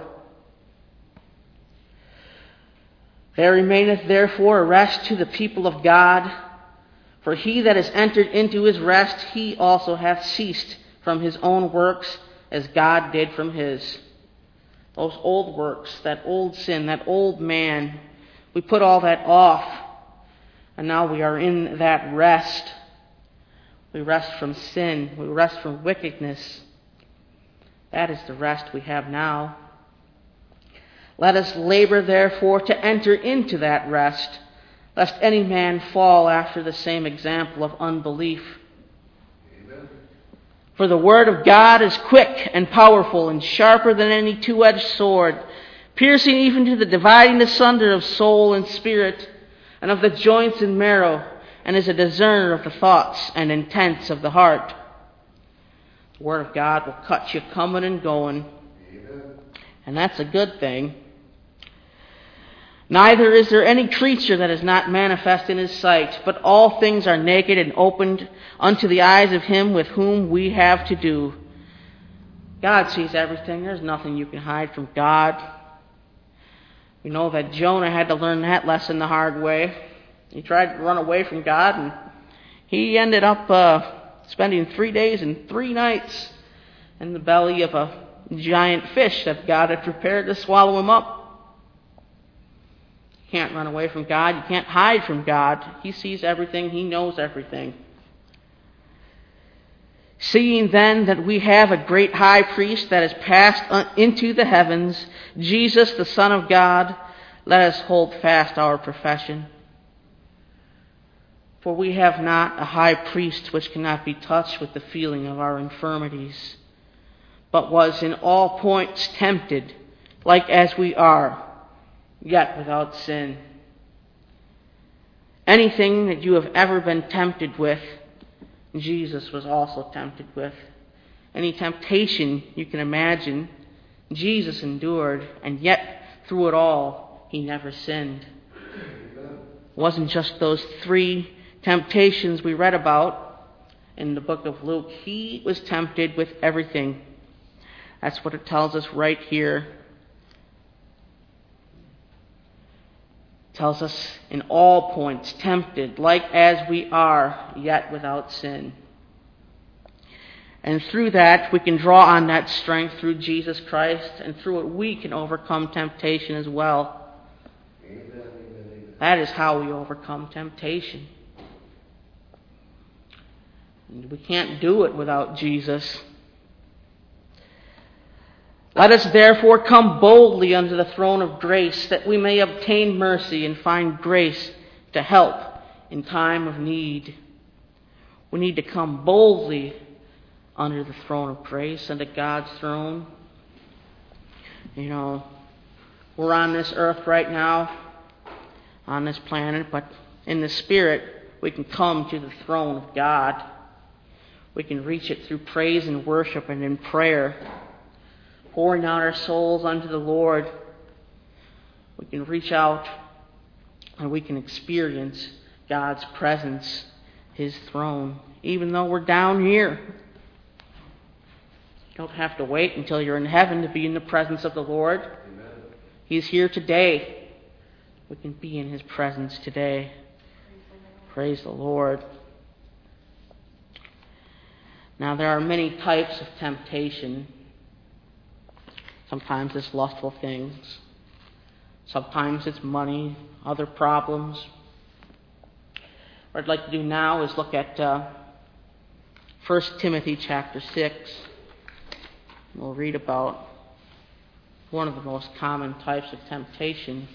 There remaineth therefore a rest to the people of God. For he that is entered into his rest, he also hath ceased from his own works, as God did from his. Those old works, that old sin, that old man, we put all that off. And now we are in that rest. We rest from sin. We rest from wickedness. That is the rest we have now. Let us labor, therefore, to enter into that rest, lest any man fall after the same example of unbelief. Amen. For the word of God is quick and powerful and sharper than any two-edged sword, piercing even to the dividing asunder of soul and spirit, and of the joints and marrow, and is a discerner of the thoughts and intents of the heart. The Word of God will cut you coming and going. Amen. And that's a good thing. Neither is there any creature that is not manifest in his sight, but all things are naked and opened unto the eyes of him with whom we have to do. God sees everything. There's nothing you can hide from God. We know that Jonah had to learn that lesson the hard way. He tried to run away from God, and he ended up spending 3 days and 3 nights in the belly of a giant fish that God had prepared to swallow him up. You can't run away from God. You can't hide from God. He sees everything. He knows everything. Seeing then that we have a great high priest that has passed into the heavens, Jesus, the Son of God, let us hold fast our profession. For we have not a high priest which cannot be touched with the feeling of our infirmities, but was in all points tempted, like as we are, yet without sin. Anything that you have ever been tempted with, Jesus was also tempted with. Any temptation you can imagine, Jesus endured, and yet through it all, he never sinned. It wasn't just those 3 temptations we read about in the book of Luke. He was tempted with everything. That's what it tells us right here. It tells us in all points, tempted, like as we are, yet without sin. And through that, we can draw on that strength through Jesus Christ, and through it we can overcome temptation as well. Amen. That is how we overcome temptation. And we can't do it without Jesus. Let us therefore come boldly unto the throne of grace, that we may obtain mercy and find grace to help in time of need. We need to come boldly under the throne of grace, unto God's throne. You know, we're on this earth right now, on this planet, but in the Spirit, we can come to the throne of God. We can reach it through praise and worship and in prayer, pouring out our souls unto the Lord. We can reach out and we can experience God's presence, His throne, even though we're down here. You don't have to wait until you're in heaven to be in the presence of the Lord. Amen. He's here today. We can be in His presence today. Praise the Lord. Now, there are many types of temptation. Sometimes it's lustful things. Sometimes it's money, other problems. What I'd like to do now is look at 1 Timothy chapter 6. We'll read about one of the most common types of temptation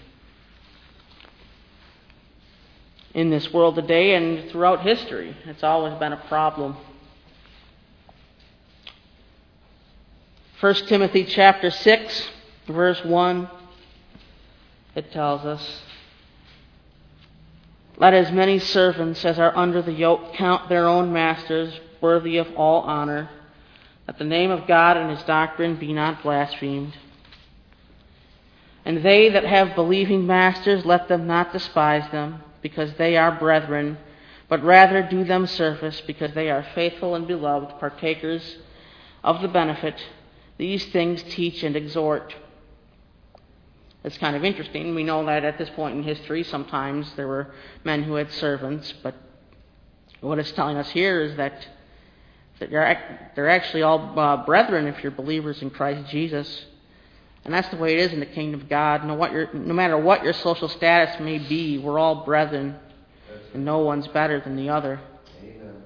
in this world today and throughout history. It's always been a problem. 1 Timothy chapter 6, verse 1, it tells us, "Let as many servants as are under the yoke count their own masters worthy of all honor, that the name of God and His doctrine be not blasphemed. And they that have believing masters, let them not despise them, because they are brethren, but rather do them service, because they are faithful and beloved, partakers of the benefit. These things teach and exhort." It's kind of interesting. We know that at this point in history, sometimes there were men who had servants, but what it's telling us here is that they're actually all brethren if you're believers in Christ Jesus. And that's the way it is in the kingdom of God. No matter what your social status may be, we're all brethren, and no one's better than the other. Amen.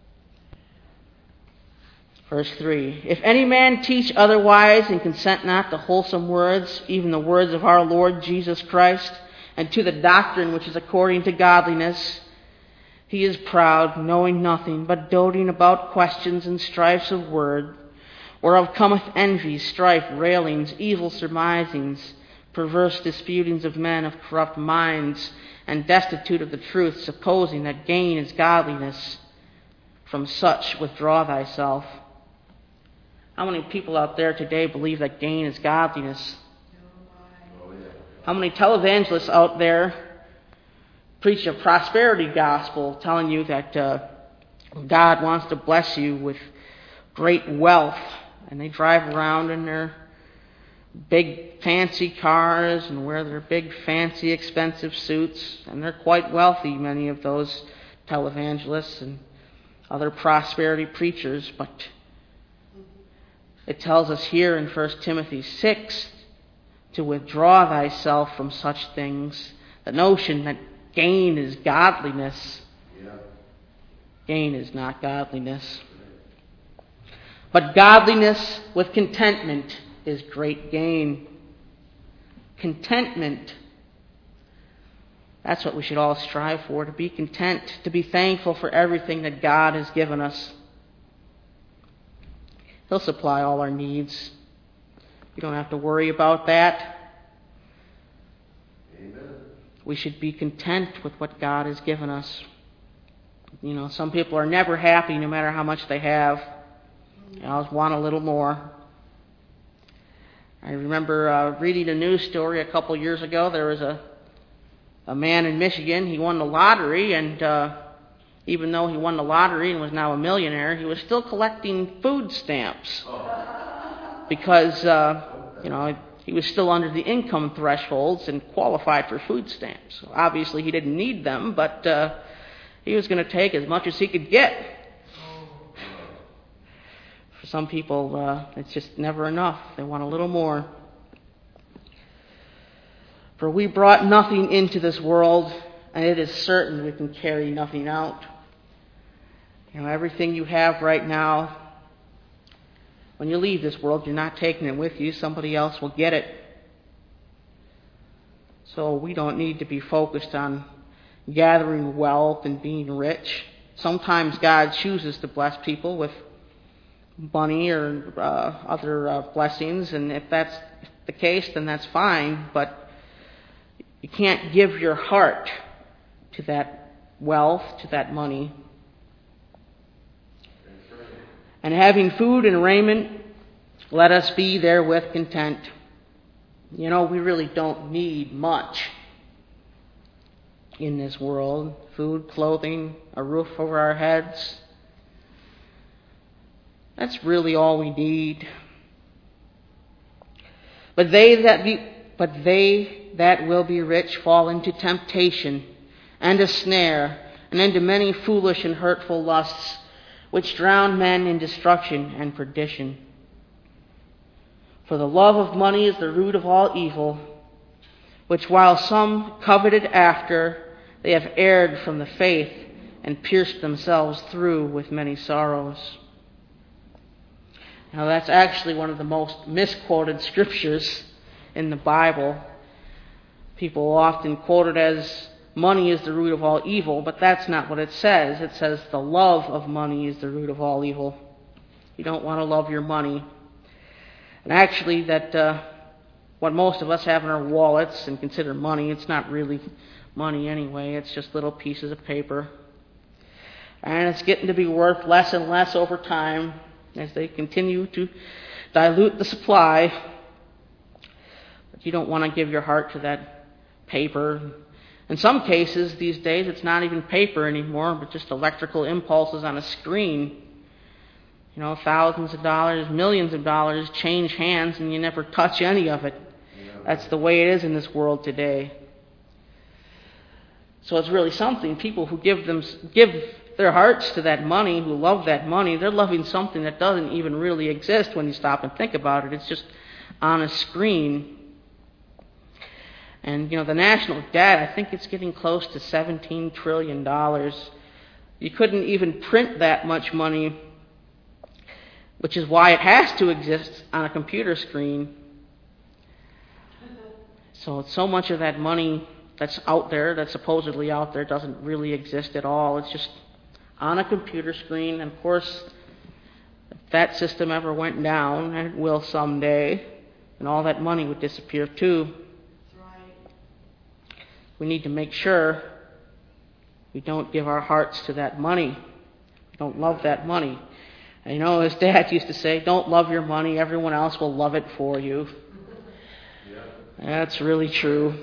Verse 3, "If any man teach otherwise and consent not to wholesome words, even the words of our Lord Jesus Christ, and to the doctrine which is according to godliness, he is proud, knowing nothing, but doting about questions and strifes of word, whereof cometh envy, strife, railings, evil surmisings, perverse disputings of men of corrupt minds, and destitute of the truth, supposing that gain is godliness. From such withdraw thyself. How many people out there today believe that gain is godliness? How many televangelists out there preach a prosperity gospel telling you that God wants to bless you with great wealth, and they drive around in their big fancy cars and wear their big fancy expensive suits, and they're quite wealthy, many of those televangelists and other prosperity preachers, but it tells us here in 1 Timothy 6 to withdraw thyself from such things. The notion that gain is godliness. Gain is not godliness. But godliness with contentment is great gain. Contentment. That's what we should all strive for, to be content, to be thankful for everything that God has given us. He'll supply all our needs. You don't have to worry about that. Amen. We should be content with what God has given us. You know, some people are never happy no matter how much they have. They always want a little more. I remember reading a news story a couple years ago. There was a man in Michigan. He won the lottery, and even though he won the lottery and was now a millionaire, he was still collecting food stamps because he was still under the income thresholds and qualified for food stamps. So obviously, he didn't need them, but he was going to take as much as he could get. For some people, it's just never enough. They want a little more. For we brought nothing into this world, and it is certain we can carry nothing out. You know, everything you have right now, when you leave this world, you're not taking it with you. Somebody else will get it. So we don't need to be focused on gathering wealth and being rich. Sometimes God chooses to bless people with money or other blessings, and if that's the case, then that's fine, but you can't give your heart to that wealth, to that money. And having food and raiment, let us be therewith content. You know, we really don't need much in this world. Food, clothing, a roof over our heads. That's really all we need. But they that will be rich fall into temptation and a snare, and into many foolish and hurtful lusts, which drown men in destruction and perdition. For the love of money is the root of all evil, which while some coveted after, they have erred from the faith and pierced themselves through with many sorrows. Now that's actually one of the most misquoted scriptures in the Bible. People often quote it as money is the root of all evil, but that's not what it says. It says the love of money is the root of all evil. You don't want to love your money. And actually what most of us have in our wallets and consider money, it's not really money anyway. It's just little pieces of paper. And it's getting to be worth less and less over time as they continue to dilute the supply. But you don't want to give your heart to that paper. In some cases these days it's not even paper anymore, but just electrical impulses on a screen. You know, thousands of dollars, millions of dollars change hands and you never touch any of it. That's the way it is in this world today. So it's really something. People who give their hearts to that money, who love that money, they're loving something that doesn't even really exist when you stop and think about it. It's just on a screen. And, you know, the national debt, I think it's getting close to $17 trillion. You couldn't even print that much money, which is why it has to exist on a computer screen. So much of that money that's out there, that's supposedly out there, doesn't really exist at all. It's just on a computer screen. And of course, if that system ever went down, and it will someday, and all that money would disappear too. we need to make sure we don't give our hearts to that money. We don't love that money. And as Dad used to say, don't love your money. Everyone else will love it for you. That's really true.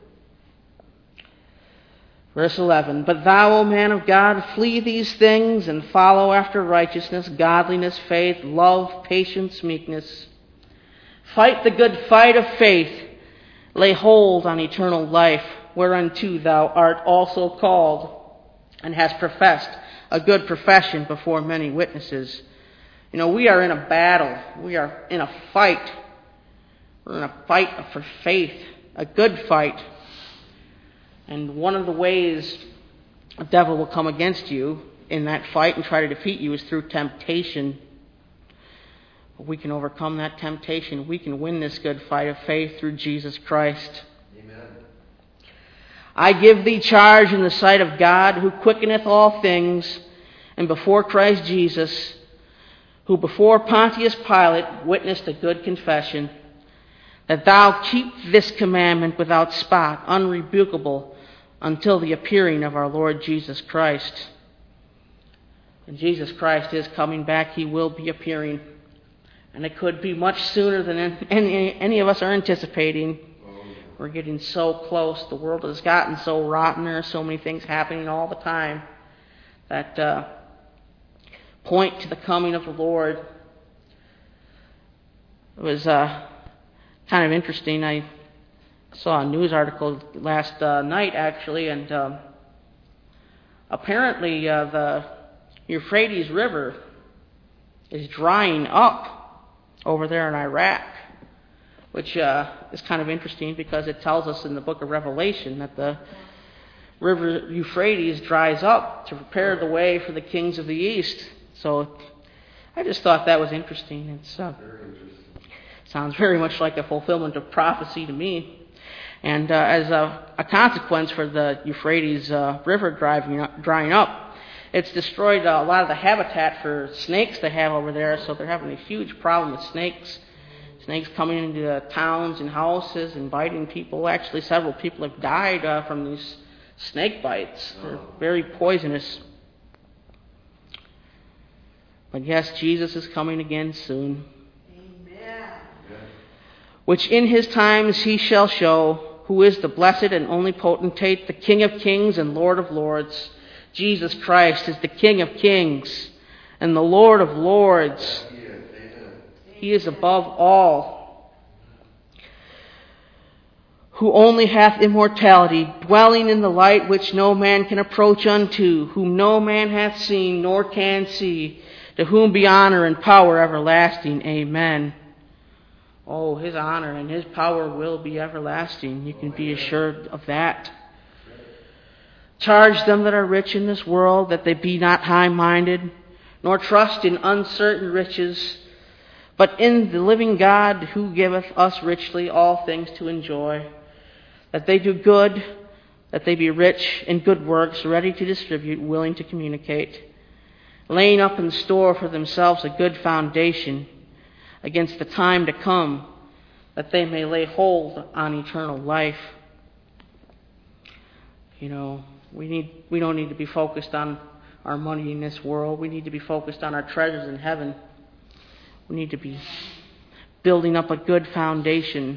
Verse 11, but thou, O man of God, flee these things and follow after righteousness, godliness, faith, love, patience, meekness. Fight the good fight of faith. Lay hold on eternal life, whereunto thou art also called, and hast professed a good profession before many witnesses. We are in a battle. We are in a fight. We're in a fight for faith, a good fight. And one of the ways the devil will come against you in that fight and try to defeat you is through temptation. But we can overcome that temptation. We can win this good fight of faith through Jesus Christ. Amen. I give thee charge in the sight of God, who quickeneth all things, and before Christ Jesus, who before Pontius Pilate witnessed a good confession, that thou keep this commandment without spot, unrebukable, until the appearing of our Lord Jesus Christ. And Jesus Christ is coming back. He will be appearing. And it could be much sooner than any of us are anticipating. We're getting so close. The world has gotten so rotten. There are so many things happening all the time that point to the coming of the Lord. It was kind of interesting. I saw a news article last night, actually, and apparently the Euphrates River is drying up over there in Iraq, which is kind of interesting because it tells us in the book of Revelation that the river Euphrates dries up to prepare the way for the kings of the east. So I just thought that was interesting. It's very interesting. Sounds very much like a fulfillment of prophecy to me. And as a consequence for the Euphrates River drying up, it's destroyed a lot of the habitat for snakes they have over there, so they're having a huge problem with snakes. Snakes coming into towns and houses and biting people. Actually, several people have died from these snake bites. They're very poisonous. But yes, Jesus is coming again soon. Amen. Which in his times he shall show, who is the blessed and only potentate, the King of kings and Lord of lords. Jesus Christ is the King of kings and the Lord of lords. He is above all. Who only hath immortality, dwelling in the light which no man can approach unto, whom no man hath seen nor can see, to whom be honor and power everlasting. Amen. Oh, his honor and his power will be everlasting. You can be assured of that. Charge them that are rich in this world, that they be not high-minded, nor trust in uncertain riches, but in the living God, who giveth us richly all things to enjoy. That they do good, that they be rich in good works, ready to distribute, willing to communicate, laying up in store for themselves a good foundation against the time to come, that they may lay hold on eternal life. We don't need to be focused on our money in this world. We need to be focused on our treasures in heaven. We need to be building up a good foundation.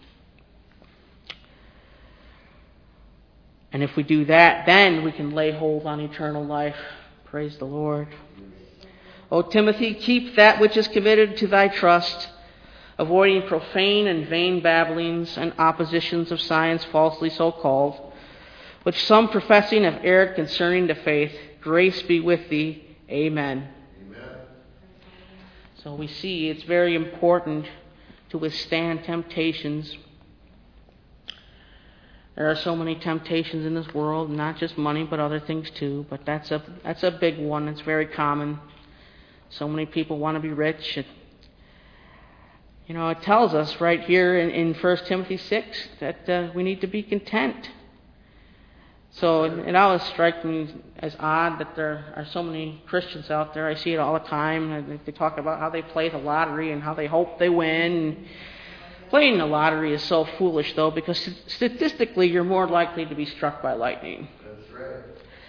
And if we do that, then we can lay hold on eternal life. Praise the Lord. O Timothy, keep that which is committed to thy trust, avoiding profane and vain babblings and oppositions of science falsely so called, which some professing have erred concerning the faith. Grace be with thee. Amen. Amen. So we see it's very important to withstand temptations. There are so many temptations in this world, not just money, but other things too. But that's a big one. It's very common. So many people want to be rich. It tells us right here in 1 Timothy 6 that we need to be content. So it always strikes me as odd that there are so many Christians out there. I see it all the time. They talk about how they play the lottery and how they hope they win. Playing the lottery is so foolish, though, because statistically you're more likely to be struck by lightning. That's right.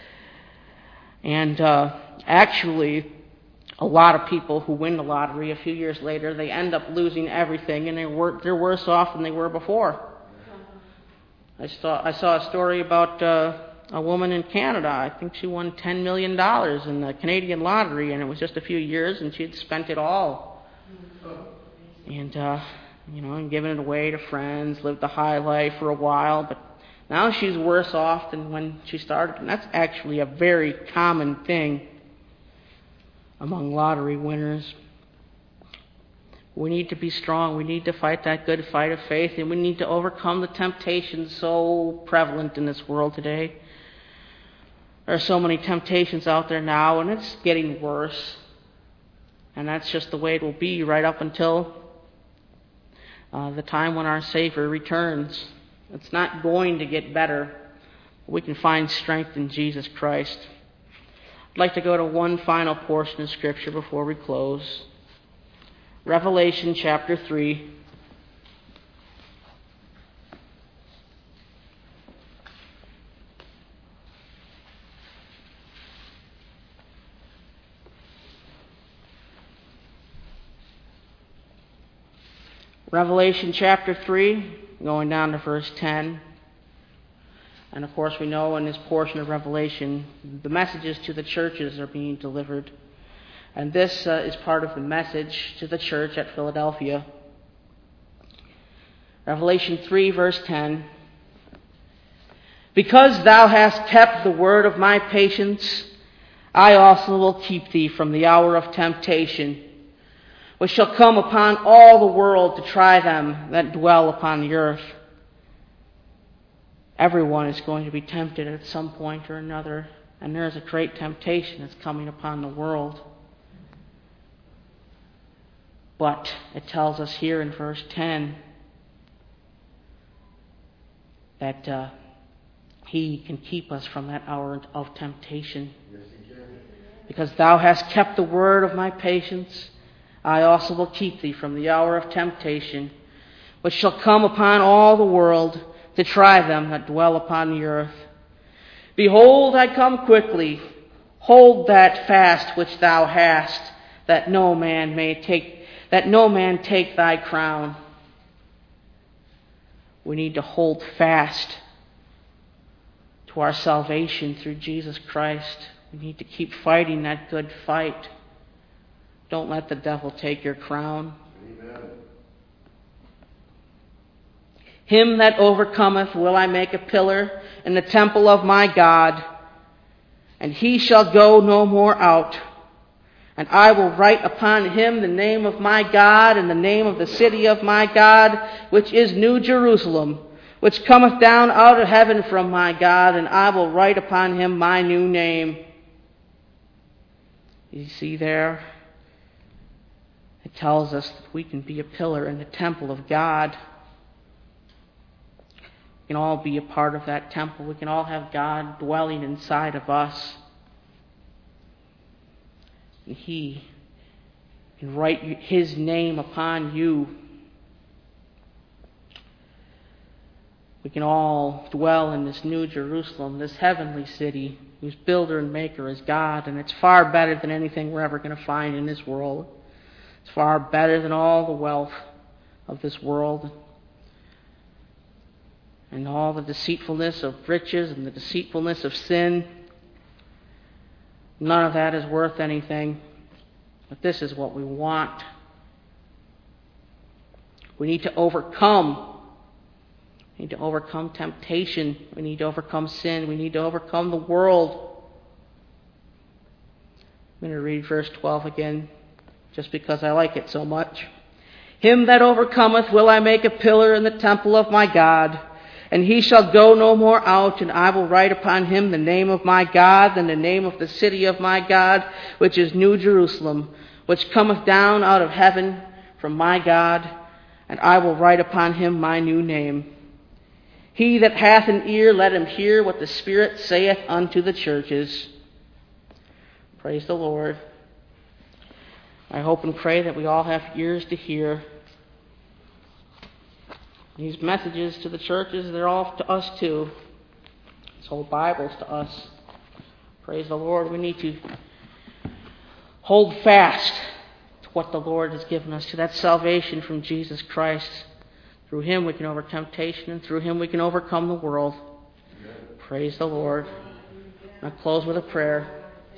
And actually, a lot of people who win the lottery a few years later, they end up losing everything, and they're worse off than they were before. I saw a story about a woman in Canada. I think she won $10 million in the Canadian lottery, and it was just a few years, and she had spent it all. And and given it away to friends, lived the high life for a while, but now she's worse off than when she started. And that's actually a very common thing among lottery winners. We need to be strong. We need to fight that good fight of faith, and we need to overcome the temptations so prevalent in this world today. There are so many temptations out there now, and it's getting worse. And that's just the way it will be right up until the time when our Savior returns. It's not going to get better. We can find strength in Jesus Christ. I'd like to go to one final portion of Scripture before we close. Revelation chapter 3. Revelation chapter 3, going down to verse 10. And of course we know in this portion of Revelation, the messages to the churches are being delivered. And this is part of the message to the church at Philadelphia. Revelation 3, verse 10. Because thou hast kept the word of my patience, I also will keep thee from the hour of temptation, which shall come upon all the world to try them that dwell upon the earth. Everyone is going to be tempted at some point or another, and there is a great temptation that's coming upon the world. But it tells us here in verse 10 that He can keep us from that hour of temptation. Yes, He can. Because thou hast kept the word of my patience, I also will keep thee from the hour of temptation, which shall come upon all the world to try them that dwell upon the earth. Behold, I come quickly. Hold that fast which thou hast, that no man take thy crown. We need to hold fast to our salvation through Jesus Christ. We need to keep fighting that good fight. Don't let the devil take your crown. Amen. Him that overcometh will I make a pillar in the temple of my God, and he shall go no more out. And I will write upon him the name of my God and the name of the city of my God, which is New Jerusalem, which cometh down out of heaven from my God, and I will write upon him my new name. You see there? It tells us that we can be a pillar in the temple of God. We can all be a part of that temple. We can all have God dwelling inside of us. And He can write His name upon you. We can all dwell in this New Jerusalem, this heavenly city, whose builder and maker is God, and it's far better than anything we're ever going to find in this world. It's far better than all the wealth of this world, and all the deceitfulness of riches and the deceitfulness of sin. None of that is worth anything. But this is what we want. We need to overcome. We need to overcome temptation. We need to overcome sin. We need to overcome the world. I'm going to read verse 12 again, just because I like it so much. Him that overcometh will I make a pillar in the temple of my God, and he shall go no more out, and I will write upon him the name of my God, and the name of the city of my God, which is New Jerusalem, which cometh down out of heaven from my God, and I will write upon him my new name. He that hath an ear, let him hear what the Spirit saith unto the churches. Praise the Lord. I hope and pray that we all have ears to hear. These messages to the churches, they're all to us too. This whole Bible's to us. Praise the Lord. We need to hold fast to what the Lord has given us, to that salvation from Jesus Christ. Through Him we can overcome temptation, and through Him we can overcome the world. Praise the Lord. I'll close with a prayer.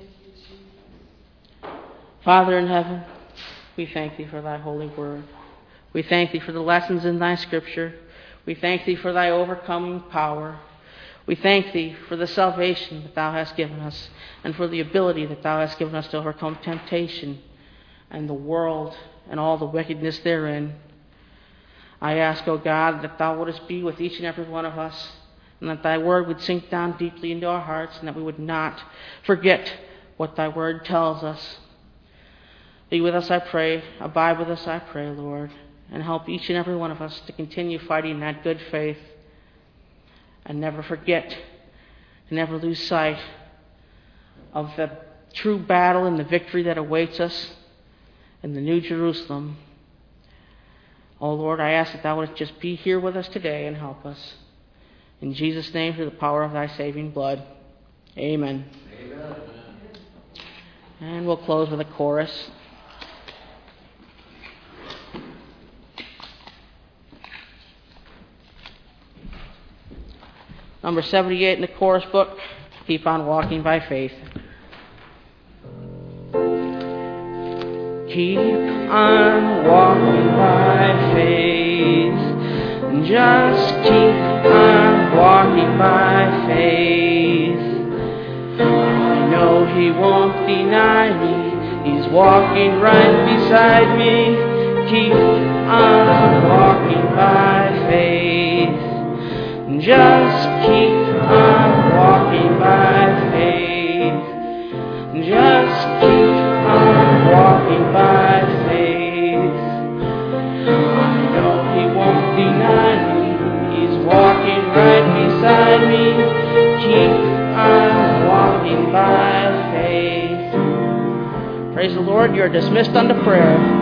Father in heaven, we thank Thee for Thy holy word. We thank Thee for the lessons in Thy Scripture. We thank Thee for Thy overcoming power. We thank Thee for the salvation that Thou hast given us, and for the ability that Thou hast given us to overcome temptation and the world and all the wickedness therein. I ask, O God, that Thou wouldest be with each and every one of us, and that Thy word would sink down deeply into our hearts, and that we would not forget what Thy word tells us. Be with us, I pray. Abide with us, I pray, Lord. And help each and every one of us to continue fighting that good faith, and never forget, and never lose sight of the true battle and the victory that awaits us in the New Jerusalem. Oh Lord, I ask that Thou would just be here with us today and help us. In Jesus' name, through the power of Thy saving blood. Amen. Amen. And we'll close with a chorus. Number 78 in the chorus book, Keep on Walking by Faith. Keep on walking by faith. Just keep on walking by faith. I know He won't deny me. He's walking right beside me. Keep on walking by faith. Just keep on walking by faith. Just keep on walking by faith. I know He won't deny me. He's walking right beside me. Keep on walking by faith. Praise the Lord. You're dismissed unto prayer.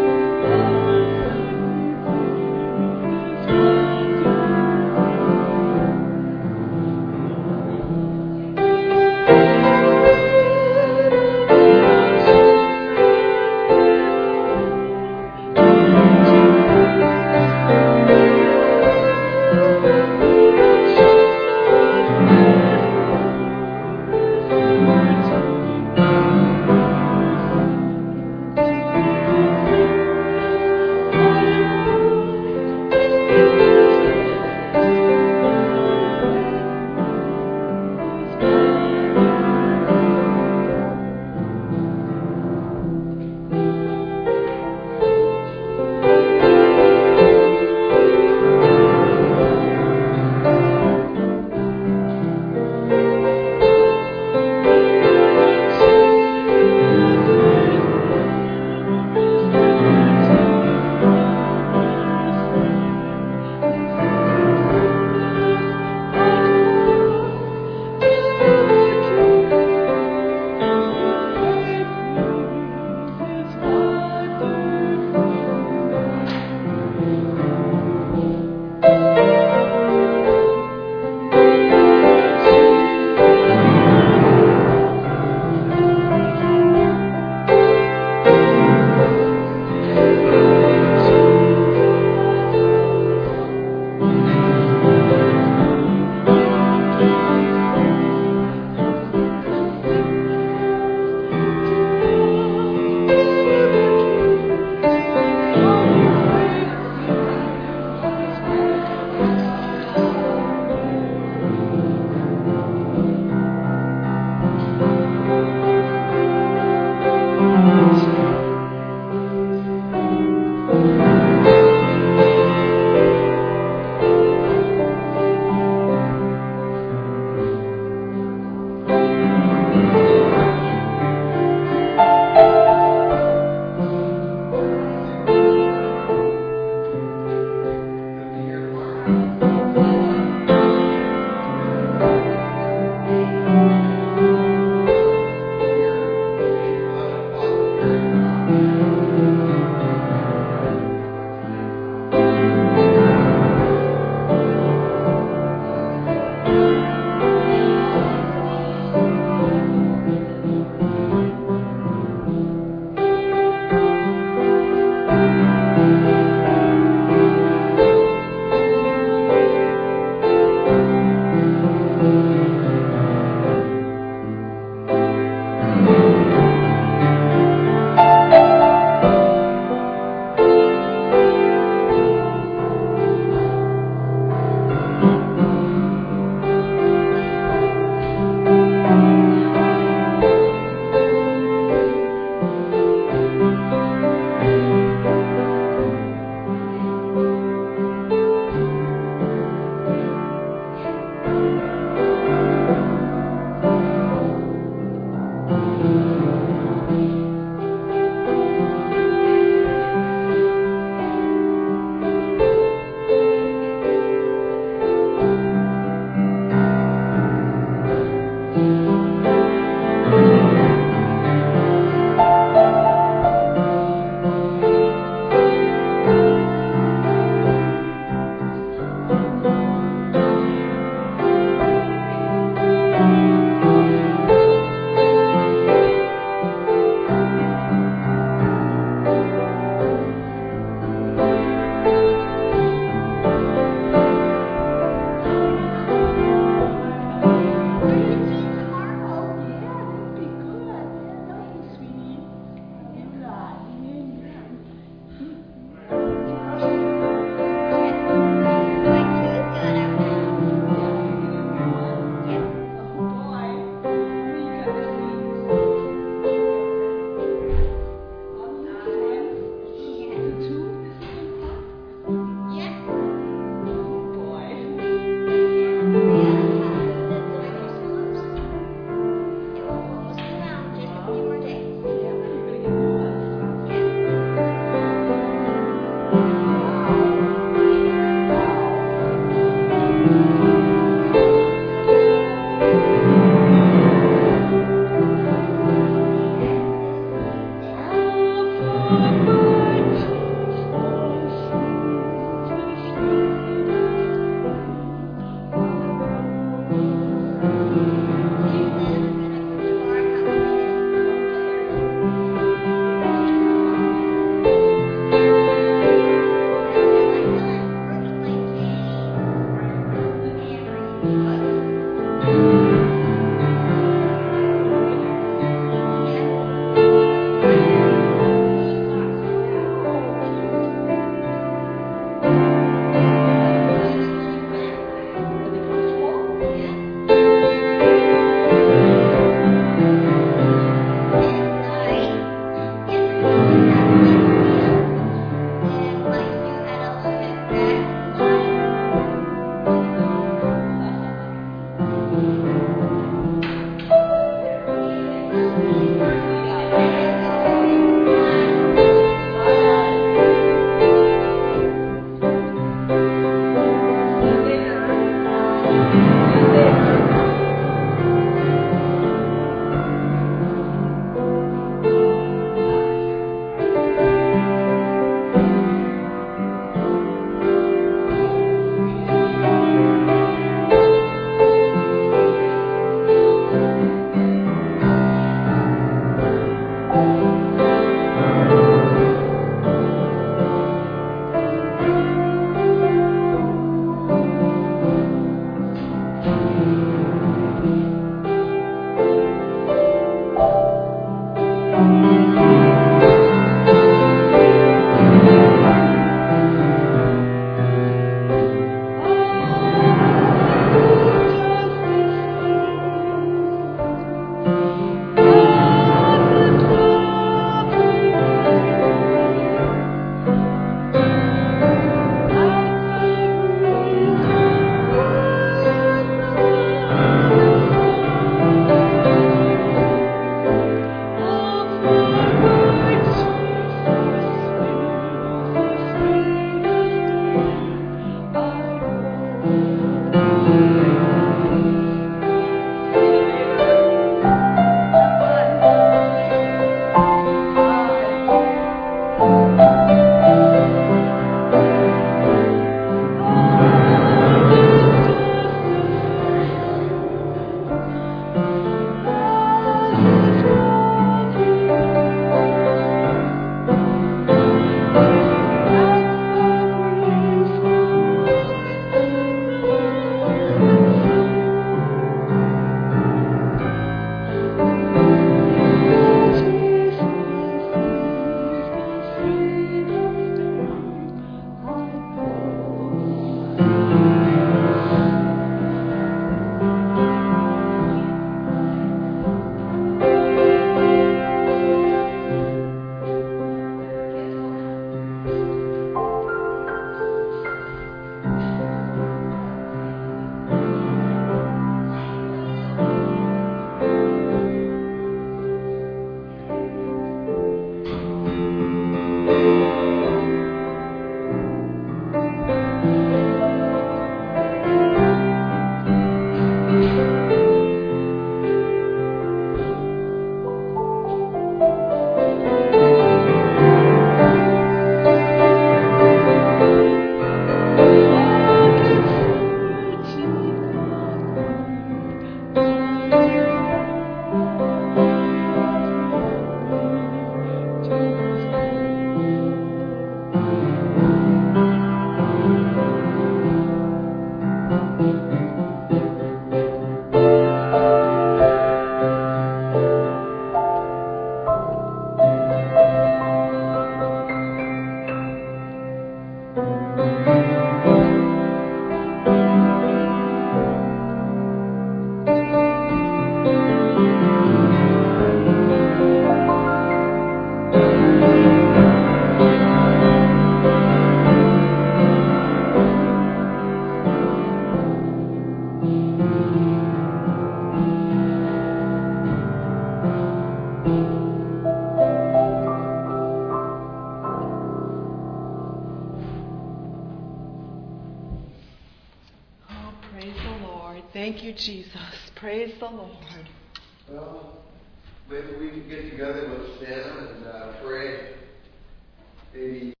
Thank you, Jesus. Praise the Lord. Well, maybe we can get together with Stan and pray. Maybe